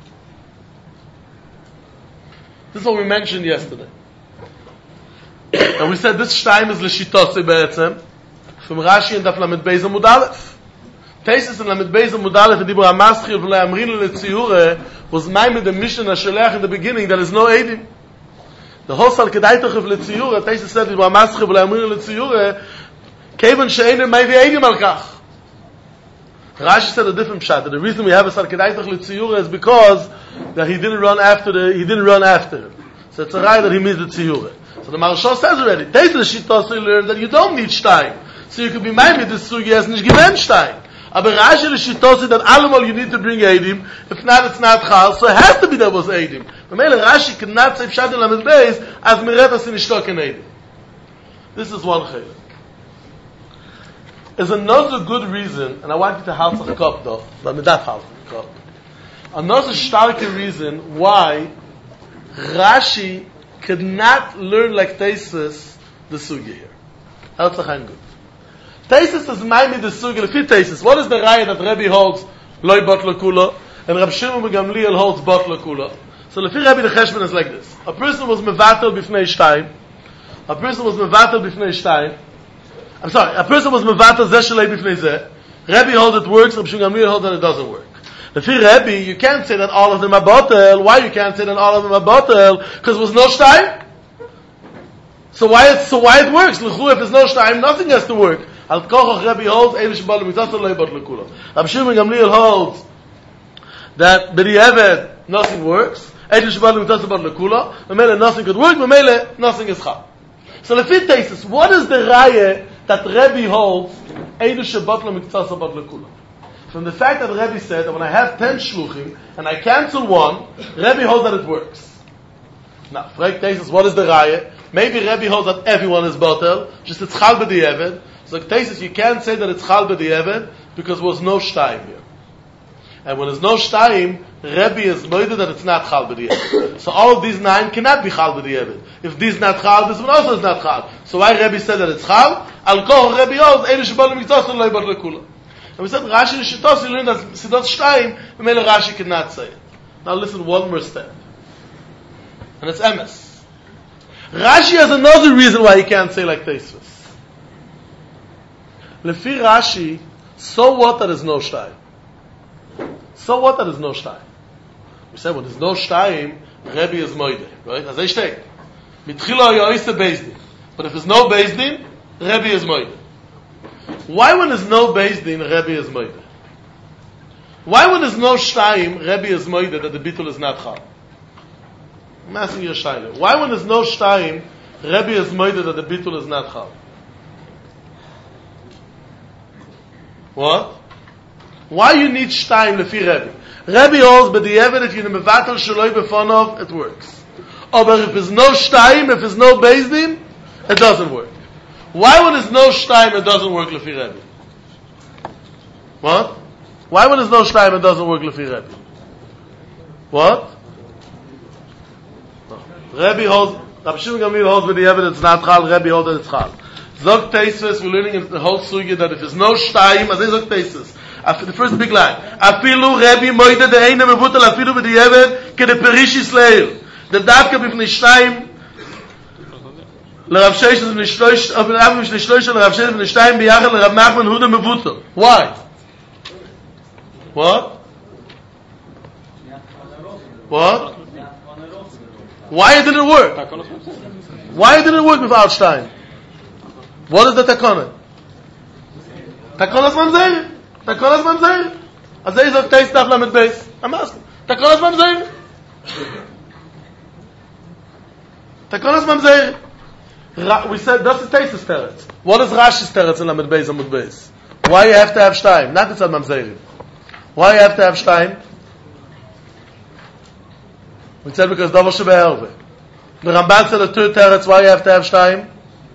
This is what we mentioned yesterday. And we said this shtayim is l'shitosei be'etzem, from Rashi and Daf Lamed Beis Amud Aleph. Taisus and Lamed Beis Amud Aleph and Dibur HaMaschil v'lo Amrinu le'tziure was maimed the mission HaShelech in the beginning that is no Eidim. The Hosal Kedaitoch of le'tziure, Taisus said Dibur HaMaschil v'lo Amrinu le'tziure kevan she'einem maivi Eidim al kach. Rashi said a different pshat. The reason we have a Sal Kedaitoch le'tziure is because that he didn't run after the, he didn't run after him. So it's a right that he missed the tziure. So the Maharshal says already, Taisus Shitosei learned that you don't need shtayim. So you could be made with this sugi as nicht given stein. Aber Rashi l'shitosei that allemal you need to bring Eidim. If not, it's not chal. So it has to be that was Eidim. But Mele Rashi cannot say pshat in Lamed Beis as meretas in ishtok in Eidim. This is one chaylik. There's another good reason, and I want you to halt a cup though, but with that halt a cup. Another starker reason why Rashi could not learn like Taisus the sugi here. Halt a good. Taisus is maimed the sugya lefi Taisus. What is the raya that Rebbe holds loy botla kula and Rab Shimon ben Gamliel holds botla kula? So lefi Rebbe the cheshbon is like this: a person was mevatel b'fnei shtayim. A person was mevatel b'fnei shtayim. I'm sorry. A person was mevatel zeh shalei b'fnei zeh. Rebbe holds it works. Rab Shimon ben Gamliel holds that it doesn't work. Lefi Rebbe, you can't say that all of them are botel. Why you can't say that all of them are botel? Because there was no shtayim. So why it so why it works? L'chu if there's no shtayim, nothing has to work. Al kochoch Rebbe holds Eilish Bal Mitzvah Lo Yibot Lekula. Rab Shimon ben Gamliel holds that b'di'evet nothing works. Eilish Bal Mitzvah Lo Lekula. Memele nothing could work. Memele nothing is chal. So the fifth thesis, what is the raya that Rebbe holds Eidu shebatla miktsasa batla kula? From the fact that Rebbe said that when I have ten shluchim and I cancel one, Rebbe holds that it works. Now, Frag thesis, what is the raya? Maybe Rebbe holds that everyone is batel, just it's chal b'di'eved. So the thesis, you can't say that it's chal b'di'eved because there was no shtayim here. And when there's no shtayim, Rebbe is moided that it's not chal b'di'eved. So all of these nine cannot be chal b'di'eved. If this is not chal, this one also is not chal. So why Rebbe said that it's chal? Al koch Rebbe holds Eidu shebatla miktsasa lo batla kula. And we said Rashi Shitos, you learned that Sidot Shtayim, and maybe Rashi cannot say it. Now listen one more step. And it's emes. Rashi has another reason why he can't say like Teisvus. Lefi Rashi, so what that is no Shtayim? So what that is no Shtayim? We said when there's no Shtayim, Rebbe is Moide. Right? As I say, Mitchila Yoise Bezdin. But if there's no Bezdin, Rebbe is Moide. Why when there's no Beis Din, Rebbe is Moide? Why when there's no Shtayim, Rebbe is Moide that the Bitul is not Chal? I'm asking you a Shaila. Why when there's no Shtayim, Rebbe is Moide that the Bitul is not Chal? What? Why you need Shtayim lefi Rebbe? Rebbe holds, but the evidence if you're in a mevatel shaloi befonov, it works. Oh, but if there's no Shtayim, if there's no Beis Din, it doesn't work. Why when there's no shtayim it doesn't work lefi Rebbe? What? Why when there's no shtayim it doesn't work lefi Rebbe? What? Rebbe holds, Rabbi Shimon Gamliel holds with the evidence not chal, Rebbe holds that it's chal. Zog Teisvus, we're learning in the whole sugya that if there's no shtayim, as I zog Teisvus, the first big line, afilu Rebbe moide de eine mevutel afilu b'di eved ke de perish Yisrael. The davka b'fnei shtayim לרב שייש זה נשלוש, אבל אף משלוש לרב שייש ונשתיים ביחד לרב נחמן הודה מבוטל. Why? What? What? Why it didn't work? Why it didn't work without Stein? What is the takona? Takonas mamzer. Takonas mamzer. As they say, taste stuff lamed base. I'm asking. Takonas mamzer. Takonas mamzer. We said that's the Teisvus teretz. What is Rashi's teretz in Lamed Beis Amud Beis? Why you have to have Shtayim? Not it's Mamzerim. Why you have to have Shtayim? We said because Davar Shebe'erve. The Ramban said the third teretz. Why you have to have Shtayim?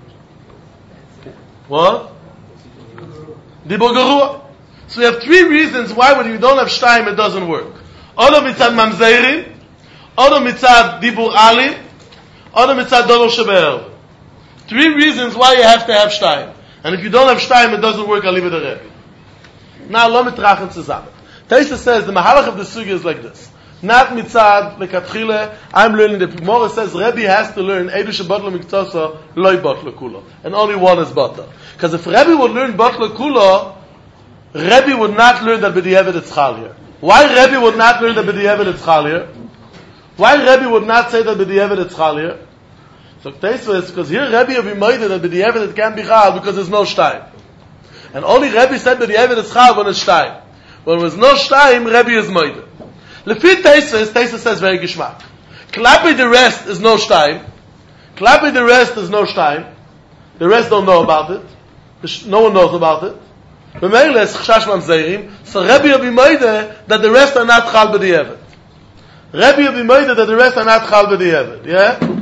What? Dibur Gerua. So we have three reasons why when you don't have Shtayim it doesn't work. Odo mitzad Mamzerim, Odo mitzad Dibur Ali, Odo mitzad Davar Shebe'erve. Three reasons why you have to have Shtayim. And if you don't have Shtayim, it doesn't work, I'll leave it a Rebbe. Now, lo mitrachen zusammen. Taisa says, the Mahalach of the Sugya is like this. Not mitzad, lekatchile, I'm learning, the Gemara says, Rebbe has to learn, Eidu shebatla miktsasa, loy batla kula. And only one is batla. Because if Rebbe would learn batla kula, Rebbe would not learn that b'di'eved it's chal here. Why Rebbe would not learn that b'di'eved it's chal here? Why Rebbe would not say that b'di'eved it's chal here? So Teisvus, because here Rebbe will be moided that b'di'eved it can't be chal because there's no shtayim. And only Rebbe said b'di'eved it's chal when it's shtayim. When there's no shtayim, Rebbe is moided. Lefi Teisvus, Teisvus says very geschmack. Klapi the rest is no shtayim. Klapi the rest is no shtayim. The rest don't know about it. No one knows about it. B'meile is chashash mamzerim. So Rebbe will be moided that the rest are not chal b'di'eved. Rebbe will be moided that the rest are not chal b'di'eved. Yeah?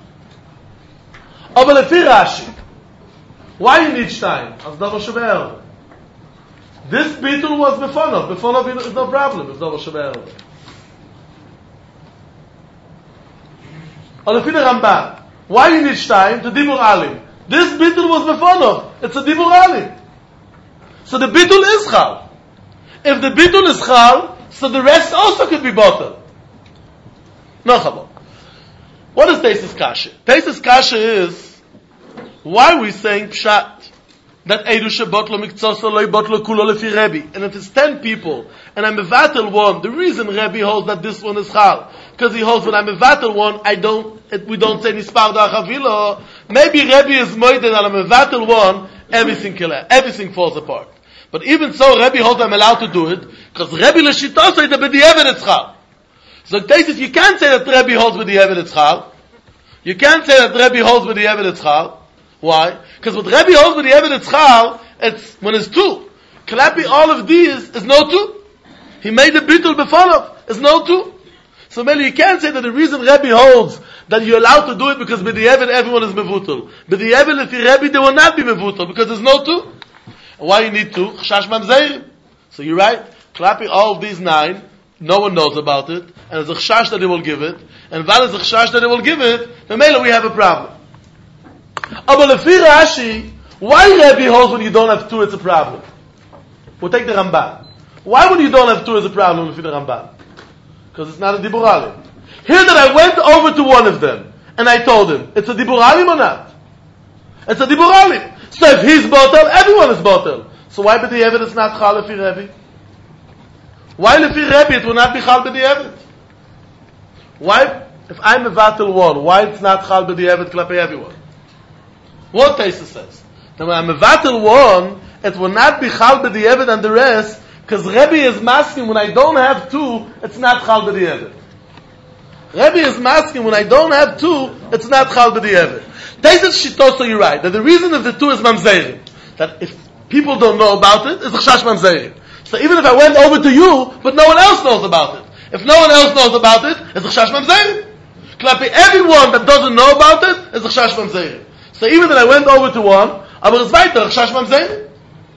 Aber lefi Rashi, why you need Shtayim? As Davar Shebe'erve. This bitul was befonov. Befonov is no problem. It's Davar Shebe'erve. Or lefi the Ramban, why you need Shtayim? To Dibur Ali. This bitul was befonov. It's a Dibur Ali. So the bitul is chal. If the bitul is chal, so the rest also could be bottled. No chabot. What is Teisvus Kasha? Teisvus Kasha is, why are we saying pshat? That Eidu shebatla miktsasa loy batla kula lefi Rebbe. And if it's ten people, and I'm mevatel one, the reason Rebbe holds that this one is chal, because he holds when I'm mevatel one, I don't, it, we don't say nispar da'achavilo. Maybe Rebbe is moided and I'm mevatel one, everything killer, everything falls apart. But even so, Rebbe holds I'm allowed to do it, because Rebbe l'shita say that b'di'eved it's chal. So Teisvus, you can't say that Rebbe holds with the Eved it's chal. You can't say that Rebbe holds with the Eved it's chal. Why? Because what Rebbe holds with the Eved it's Chal, it's when it's two. Klapi all of these is no two. He made the bittul b'folov, is no two. So maybe you can't say that the reason Rebbe holds that you're allowed to do it because with the Eved everyone is mevutal. But the Eved if the Rebbe they will not be mevutal because there's no two. And why you need two? Chashash mamzeirim. So you're right. Klapi all of these nine, no one knows about it, and there's a chashash that they will give it, and while there's a chashash that they will give it, then maybe we have a problem. But lefi Rashi, why Rebbe holds when you don't have two it's a problem? We'll take the Ramban. Why when you don't have two is a problem lefi the Ramban? Because it's not a Dibur Alim. Here that I went over to one of them, and I told him, it's a Dibur Alim or not? It's a Dibur Alim. So if he's Botel, everyone is Botel. So why by the Eved it's not Chal lefi Rebbe? Why lefi Rebbe it will not be Chal by the Eved? Why, if I'm a Vatil one, why it's not Chal by the Eved Klape everyone? What Taisa says? That when I'm a Vatil one, it will not be Chal by the Eved and the rest, because Rebbe is masking when I don't have two, it's not Chal by the Eved. Rebbe is masking when I don't have two, it's not Chal by the Eved. Taisa Shitoso, you're right, that the reason of the two is Mamzeirim. That if people don't know about it, it's a Chash Mamzeirim. So even if I went over to you, but no one else knows about it. If no one else knows about it, it's a Chash Mamzeirim. Klapi everyone that doesn't know about it, is a Chash Mamzeirim. So even that I went over to one, aber es weiter, Chash Mamzeirim.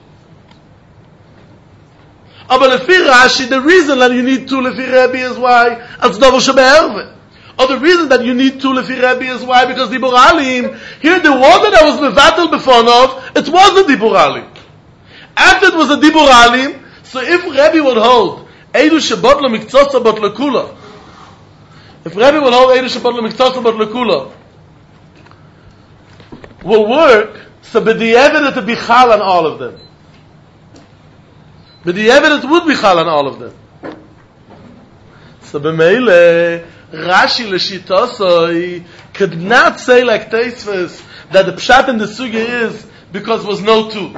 Aber lefi Rashi, the reason that you need two lefi Rebbe is why, as Dover Shebe'erve. Or the reason that you need two lefi Rebbe is why, because Dibur Alim, here the one that I was mevatel befonov, it was a Dibur Alim. After it was a Dibur Alim, so if Rebbe would hold, Eidu Shebot lo miktzotza bot lekula, if Rebbe would hold Eidu Shebot lo miktzotza bot lekula, will work, so b'di'evet it would be chal on all of them. B'di'evet it would be chal on all of them. So b'meile, Rashi l'shitosoi could not say like Teisves that the pshat in the sugya is because there was no two.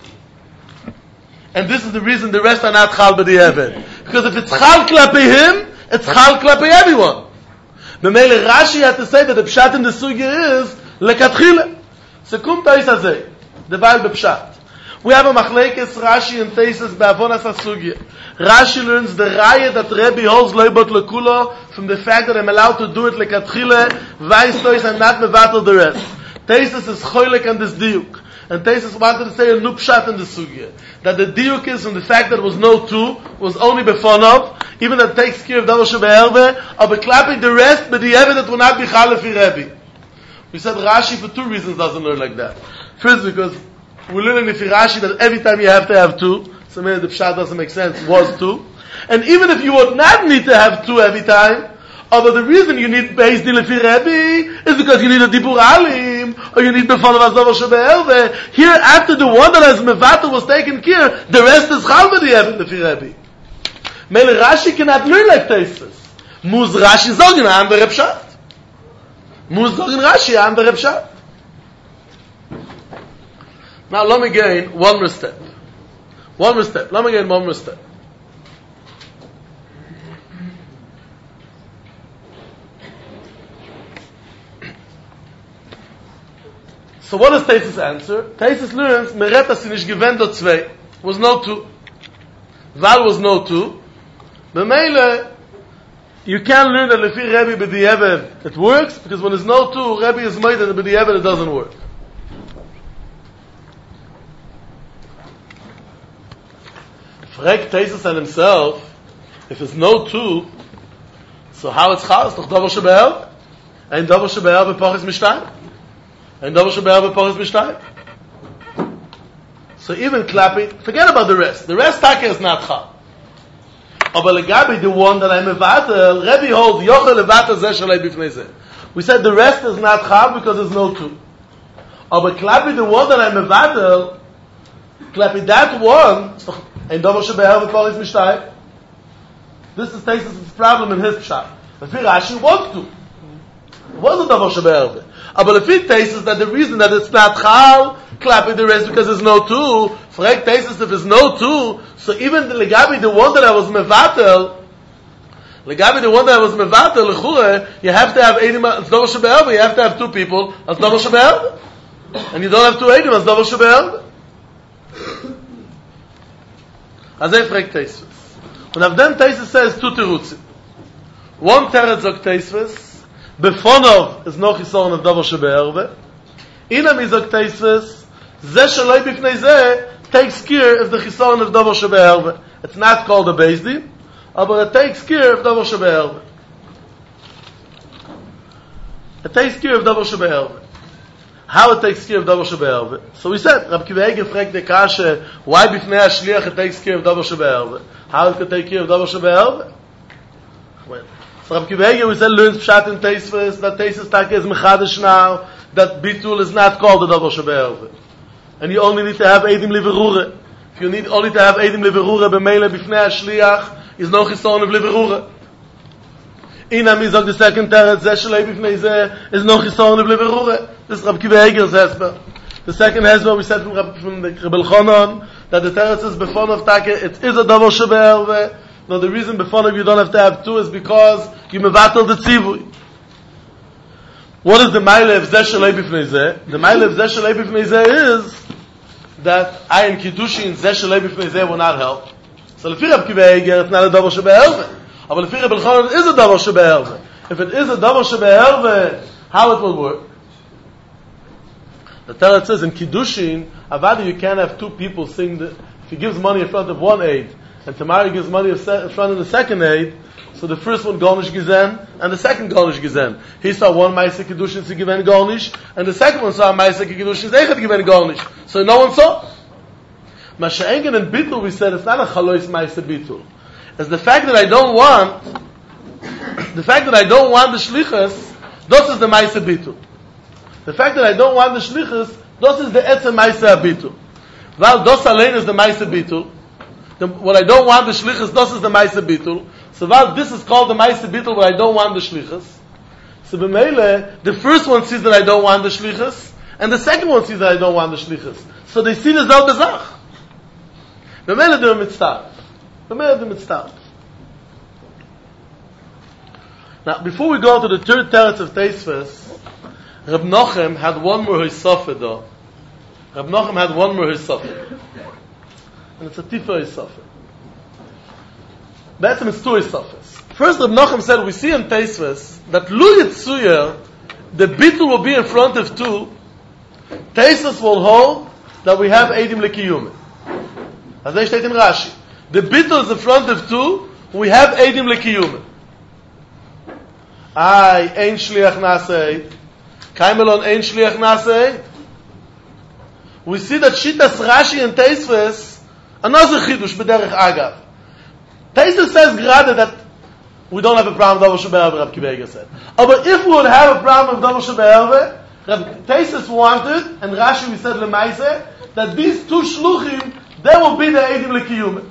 And this is the reason the rest are not chal b'di'evet. Because if it's chal klapi him, it's chal klapi everyone. B'meile Rashi had to say that the pshat in the sugya is lekatchila. So kum Tais hazeh, the Baal b'pshat. We have a machlekes Rashi and Taises be'avonas ha-sugya. Rashi learns the raya that Rebbe holds loibot lekula from the fact that I'm allowed to do it lekatchile, vice tois and not mevatel the rest. Taises is choylek on this diuk. And Taises wanted to say a new pshat in the sugya. That the diuk is from the fact that there was no two, was only befonov, even that takes care of Davar Shebe'erve, or beklapping the rest, but the evidence will not be chal lefi Rebbe. We said Rashi for two reasons doesn't learn like that. First, because we learn in Rashi that every time you have to have two, so maybe the pshat doesn't make sense, was two. And even if you would not need to have two every time, but the reason you need Beis Din Lefi Rebbe is because you need a Dibur Alim, or you need Befon of Azdavar Shebe'erve. Here, after the one that has Mevatel was taken care, the rest is Chal B'di'evet Lefi Rebbe. Mele Rashi cannot learn like Taisus. Muz Rashi sagen, andere pshat. Muz sagen Rashi, andere pshat. Now let me gain one more step. One more step. Let me gain one more step. So what is Taisus' answer? Taisus learns, Mereta sinish gewend dort zwei. Was no two. Val was no two. B'meile, you can't learn that Lefi Rebbe b'di'evet it works, because when there's no two, Rebbe is made that b'di'evet it doesn't work. Fragt Taisus on himself, if it's no two, so how it's chal? It's doch Davar Shebe'erve? Ein Davar Shebe'erve b'pachis mishtayim? Ein Davar Shebe'erve b'pachis mishtayim? So even clapping, forget about the rest. The rest taka is not chal. Aber legabi, the one that I'm mevatel, Rebbe holds yochel levatel zeh shalei b'fnei zeh. We said the rest is not chal because there's no two. Aber clapping, the one that I'm mevatel, clapping that one, ein Davar Shebe'erve b'pachis mishtayim. This is Taisus' problem in his pshat. If Rashi wants to, it wasn't Davar Shebe'erve. But if it Taisus that the reason that it's not chal, clapping the rest because there's no two, frag Taisus if there's no two, so even the legabi, the one that I was mevatel, legabi, the one that I was mevatel, lechure, you have to have eighty, it's Davar Shebe'erve, you have to have two people, as Davar Shebe'erve. And you don't have to hate him as davar shebe'erve. As er fragt Teisves. Und auf dem Teisves says two terutzim. One teretz sagt Teisves, befonov is noch isorn of davar shebe'erve. Inam is sagt Teisves, ze shaloi bifnei ze takes care of the chisorn of davar shebe'erve. It's not called a beis din, but it takes care of davar shebe'erve. It takes care of davar shebe'erve. How it takes care of davar shebe'erve? So we said, Rab Kiva Eger fragt the kasha, why bifnei hashliach it takes care of davar shebe'erve? How it can take care of davar shebe'erve? Well, so Rab Kiva Eger, we said, learns pshat in Teisves, that Teisves tak is mechadish now, that bitul is not called a davar shebe'erve. And you only need to have edim liverure. If you need only to have edim liverure, b'meile bifnei hashliach, is no chisorn of liverure. Inam is on the second teretz, ze shalei bifnei ze, is no chisorn of liverure. This is Rab Kiva Eger's hesper. The second hesper we said from Rab from the Rebel Chonon that the teretz is before of take. It is a davar shebe'erve. No, the reason before of you don't have to have two is because you mevatel the tzivui. What is the mile of ze shalei bifnei ze? The mile of ze shalei bifnei ze is that I in kiddushin ze shalei bifnei ze will not help. So lefi Rab Kiva Eger it's not a davar shebe'erve. But lefi Rebel Chonon it is a davar shebe'erve. If it is a davar shebe'erve, how it will work? The Torah says in Kiddushin, Avada, you can't have two people sing the, if he gives money in front of one aid, and tomorrow he gives money in front of the second aid, so the first one Gornish Gizen, and the second Gornish Gizen. He saw one Maisa Kiddushin to give Gornish, and the second one saw Maisa Kiddushin to give Gornish. So no one saw. Masha'engen and Bitul, we said, it's not a Chalois Maisa Bitul. It's the fact that I don't want, the fact that I don't want the Shlichus, this is the Maisa Bitul. The fact that I don't want the shlichus, this is the etzem ma'aseh habitul. While dos alein is the ma'aseh bitul, what I don't want the shlichus, this is the ma'aseh bitul. So while this is called the ma'aseh bitul, but I don't want the shlichus. So b'meile, the first one sees that I don't want the shlichus, and the second one sees that I don't want the shlichus. So they see the zel bezach. B'meile they're mitzvah. B'meile they're mitzvah. Now, before we go to the third teretz of Teisves, Reb Nochem had one more hisofa though. Reb Nochem had one more hisofa. And it's a tifa hisofa. That's it's two hisofas. First, Reb Nochem said, we see in Teisves that Lu Yitzuyer, the bitul will be in front of two. Teisves will hold that we have Eidim Lekiyume. As they state in Rashi. The bitul is in front of two, we have Eidim Lekiyume. Ay, ein shliach nasei. Kaimelon ein shliach nasei. We see that Shitas Rashi and Teisves, another chidush b'derech agav. Teisves says gerade that we don't have a problem with Davar shebe'erve, Rab Kiva Eger said. Oh, but if we would have a problem with Davar shebe'erve, Teisves wanted, and Rashi we said lemaise, that these two shluchim, they will be the Eidim Lekiyume.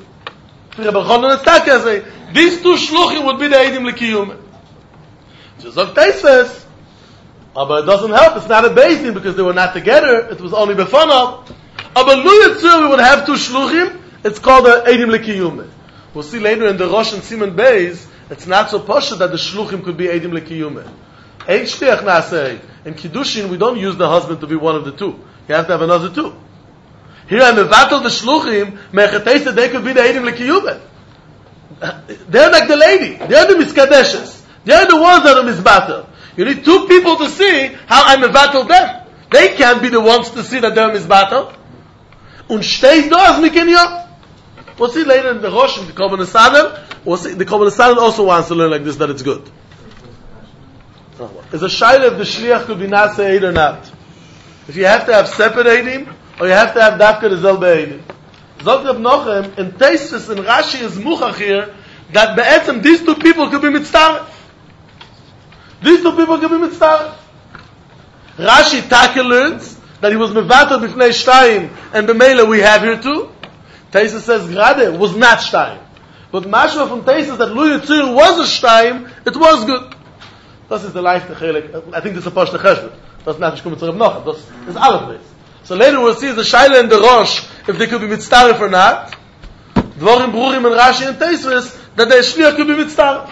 These two shluchim would be the Eidim Lekiyume. So Zog Teisves, oh, but it doesn't help, it's not a beis din because they were not together, it was only befonav. Oh, but Lu Yitzur, we would have two shluchim, it's called a Eidim Lekiyume. We'll see later in the Rosh and Simon Beis, it's not so posh that the shluchim could be Eidim Lekiyume. Ein shliach nasei. In Kiddushin, we don't use the husband to be one of the two. You have to have another two. Here, I'm mevatel the shluchim, mechateisa, they could be the Eidim Lekiyume. They're like the lady. They're the miskadeshes. They're the ones that are misbatel. You need two people to see how I mevatel them. They can't be the ones to see that they're misbatel. Und steht da as mikenyo. We'll see later in the Rosh, in the Korban Nesanim. We'll see, the Korban Nesanim also wants to learn like this, that it's good. Is a shayla if the shliach could be nase eid or not. If you have to have separate eidim, or you have to have dafka the zelbe eidim. Zog Reb Nochem, in Teisves and Rashi is muchach here, that be'etzem these two people could be mitzvah. These two people could be mitzvah. Rashi Taka learns that he was mevatel b'fnei shtayim, and b'meila we have here too. Teisves says grade was not shtayim. But mashma from Teisves that Lu Yitzur was a shtayim, it was good. Das is the life the I think this is a posh the cheshbon. Das not kommen zu Reb Nochem. Das is all of So later we'll see the shaila and the rosh if they could be mitztaref or not. Dvorim brurim and Rashi and Teisves that the shliach could be mitztaref.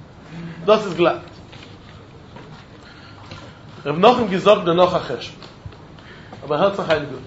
Das is glad. Reb Nochem gesagt der noch a cheshbon. Aber hört sich ein gut.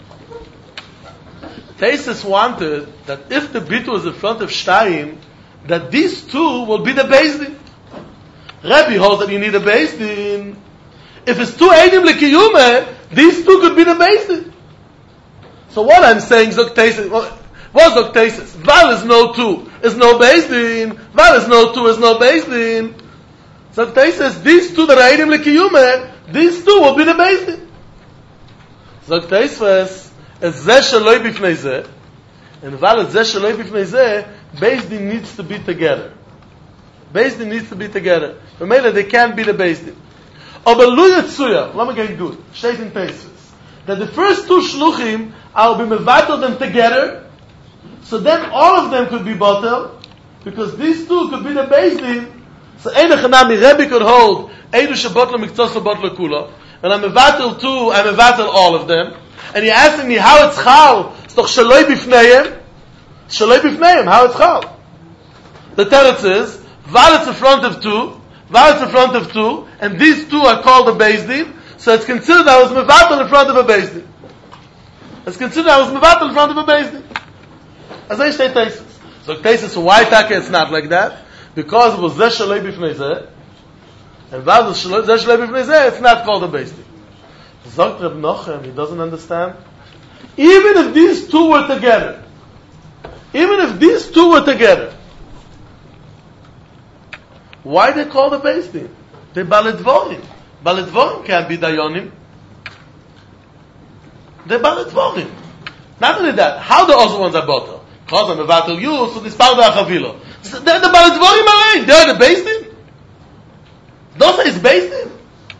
Taisus wanted that if the bitul is in front of Shtayim, that these two will be the Beis Din. Rebbe holds that you need a Beis Din. If it's two Eidim L'Kiyumeh, these two could be the Beis Din. So what I'm saying, Zok Taisus, what Zok Taisus? Val is no two, is no Beis Din. Val is no two, is no Beis Din. Zok Taisus, these two that are Eidim L'Kiyumeh, these two will be the Beis Din. Zok Taisus, es zeh sheloi bifnei zeh, and val es zeh sheloi bifnei zeh, Beis Din needs to be together. Beis Din needs to be together. Remember, they can't be the Beis Din. Aber lu yetzuya, let me get good, steht in Taisus, that the first two shluchim, I'll be mevatel them together, so then all of them could be batel, because these two could be the Beis Din. So ein echanami, Rebbe could hold, eidu shebotlo miktoso botlo kulo, and I'm mevatel two, I'm mevatel all of them, and you're asking me how it's chal, it's doch shaloi bifneim, shaloi bifneim, how it's chal. The teretz is, val it's in front of two, val it's in front of two, and these two are called a Beis Din, so it's considered I was mevatel in front of a Beis Din. It's considered I was mevatel in front of a Beis Din. As I say Taisus. So Taisus, so why taka it's not like that? Because it was zeh shaloi bifnei zeh, and val it's zeh shaloi bifnei zeh, it's not called a Beis Din. Zok Reb Nochem, he doesn't understand. Even if these two were together, even if these two were together, why they call the Beis Din? They're Baledvorim. Baledvorim can't be Dayonim. They're Baledvorim. Not only that, how the other ones are Botel? Because I'm about to use, so this part of Achavilo. They're the Baledvorim alone. They're the Beis Din. Don't say it's Beis Din.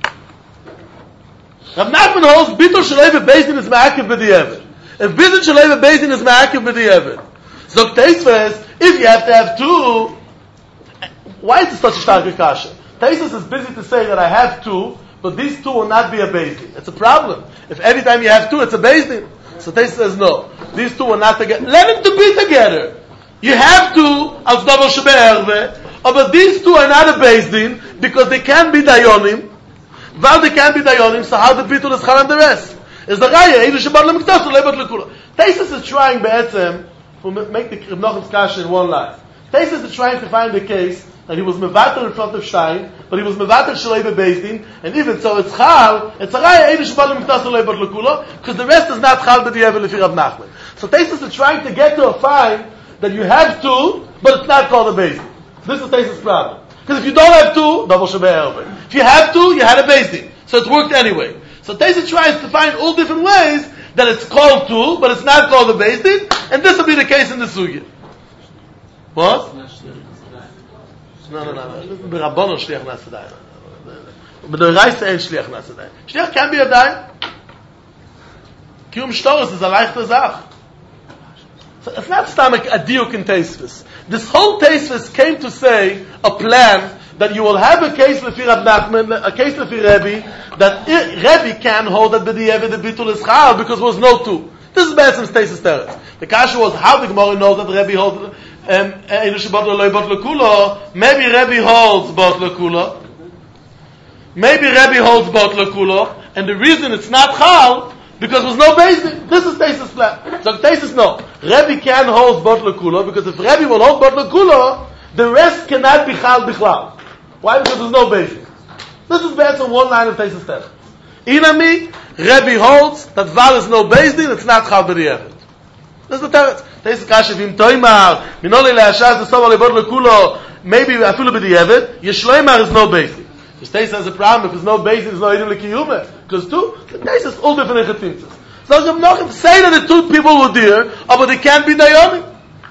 Rav Nachman holds bitul shalei bebeis din is ma'akiv b'di'evet. If bitul shalei bebeis din is ma'akiv b'di'evet, so Taisus, if you have to have two, why is it such a stark kasha? Taisus is busy to say that I have two, but these two will not be a beis din. It's a problem. If every time you have two, it's a beis din. So Taisus says no. These two will not together. Let them to be together. You have two as double shebe'erve, but these two are not a beis din because they can't be dayonim. Val they can't be dayonim, so how the bitul is chal on the rest? Is the raya, eidu shebat lemiktas, leibat lekula. Taisus is trying, be'etzem, to make the Reb Nochem's kasha in one line. Taisus is trying to find the case that he was mevatel in front of Shtein, but he was mevatel shalei bebeis din, and even so it's chal, it's a raya, eidu shebat lemiktas, leibat lekula, because the rest is not chal b'di'evet lefi Rav Nachman. So Taisus is trying to get to a find that you have two, but it's not called a beis din. This is Taisus' problem. Because if you don't have two, double shebe'erve. If you have two, you had a beis din. So it worked anyway. So Taisus tries to find all different ways that it's called two, but it's not called a beis din, and this will be the case in the sugya. What? No, no, no. The Rabbanon shliach nasadai. But the Reise ain't shliach nasadai. Shliach can be a dai. Kiyum shtoros is a leichte Sach. So it's not stomach a diuk in Taisus. This whole Taisus came to say a plan that you will have a case lefi Rav Nachman, a case lefi Rebbe, that Rebbe can hold that b'di'evet the bitul is chal because there was no two. This is Be'etzem Taisus teretz. The kasha was how the Gemara knows that Rebbe holds einu shebotlo lo botlo kulo. Maybe Rebbe holds botlo kulo. Maybe Rebbe holds botlo kulo, and the reason it's not chal because there was no beis din. This is Taisus' plan. So Taisus no. Rebbe can hold botlo kulo because if Rebbe will hold botlo kulo, the rest cannot be chal bichlal. Why? Because there's no beis din. This is based on one line of Taisus teretz. Inami, Rebbe holds that val is no beis din, it's not chal b'di'evet. This is the teretz. Taisus kasha v'im toimar minoli le'ashaz l'sova lebot lekulo maybe afilu b'di'evet yeshloimar is no beis din. Because Taisus has a problem. If there's no beis din, there's no edim l'kiyumeh. Because two, the Taisus all different echetimtzes. So Rav Nochem say that the two people were there, but they can't be dayonim.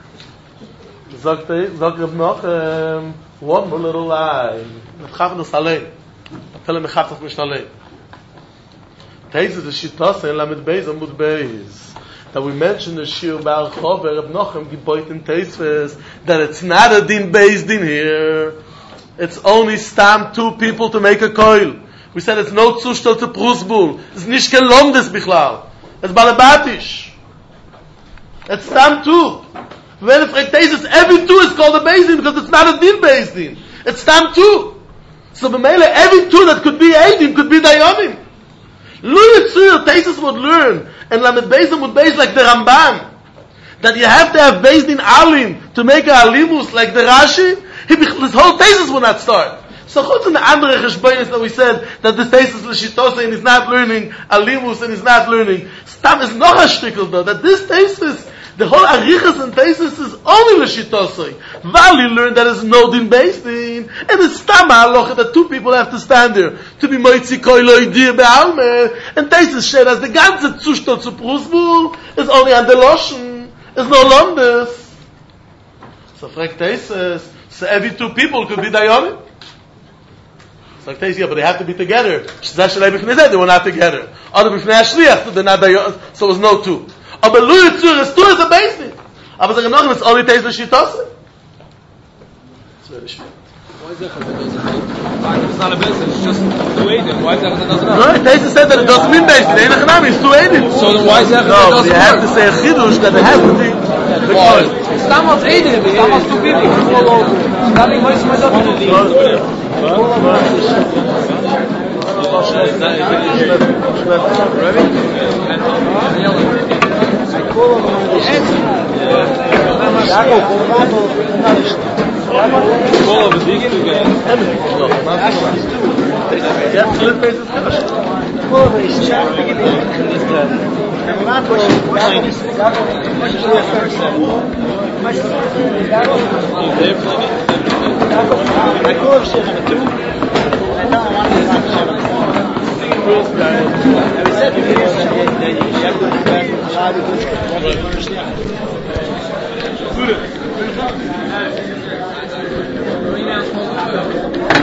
Sagt Rav Nochem, one more little line. Tell him mechatach mishnalei. Taisus is shitose in Lamed Beis Amud Beis. That we mentioned the Shir Bar Chover Rav Nochem geboit in Taisus that it's not a din beis din here. It's only stam two people to make a coil. We said it's no zushtel to prusbul. It's nicht gelomdes bichlal. It's balabatish. It's stam two. When it fragt Taisus, every two is called a beis din because it's not a din beis din. It's stam two. So b'meile, every two that could be eidim could be dayonim. Louis Tzur, Taisus would learn, and Lamed Beis would base like the Ramban, that you have to have Beis Din Alim to make a Alimus like the Rashi, he, this whole Taisus would not start. So chutz in the andere Cheshbonis that we said that this Taisus L'Shitose and he's not learning Alimus and he's not learning. Stam is noch a shtickle though, that this Taisus, the whole Arichas and Taisus is only L'Shitose. Vali learned that there's no Din Beis Din, and it's Stam ha'alocha that two people have to stand there to be Moitzi Koiloi Dir Be'alme, and Taisus said as the ganze Zustand zu Prusbul is only on the Loschen, is no Londes. So fragt Taisus, so every two people could be Dayanim? So I yeah, but they have to be together. They were not together. Other b'fnei hashliach, they're not there, so it was no two. Aber Louis Tzur is two is a basis. Aber sagen noch, it's only taste the shitose. It's very shit. Why is that because it doesn't mean? It's not a business, it's just two eighty. Why is that because it doesn't mean? No, Taisa said that it doesn't mean basis. The Einach Nami is two eighty. So then why is that because no, it doesn't you have to say a chidush that it has to be. Why? Stamos eighty, stamos two fifty. Stamos mais mais up. Call of the big again. Yeah, split basis cash. Call of the chat beginning is the Good.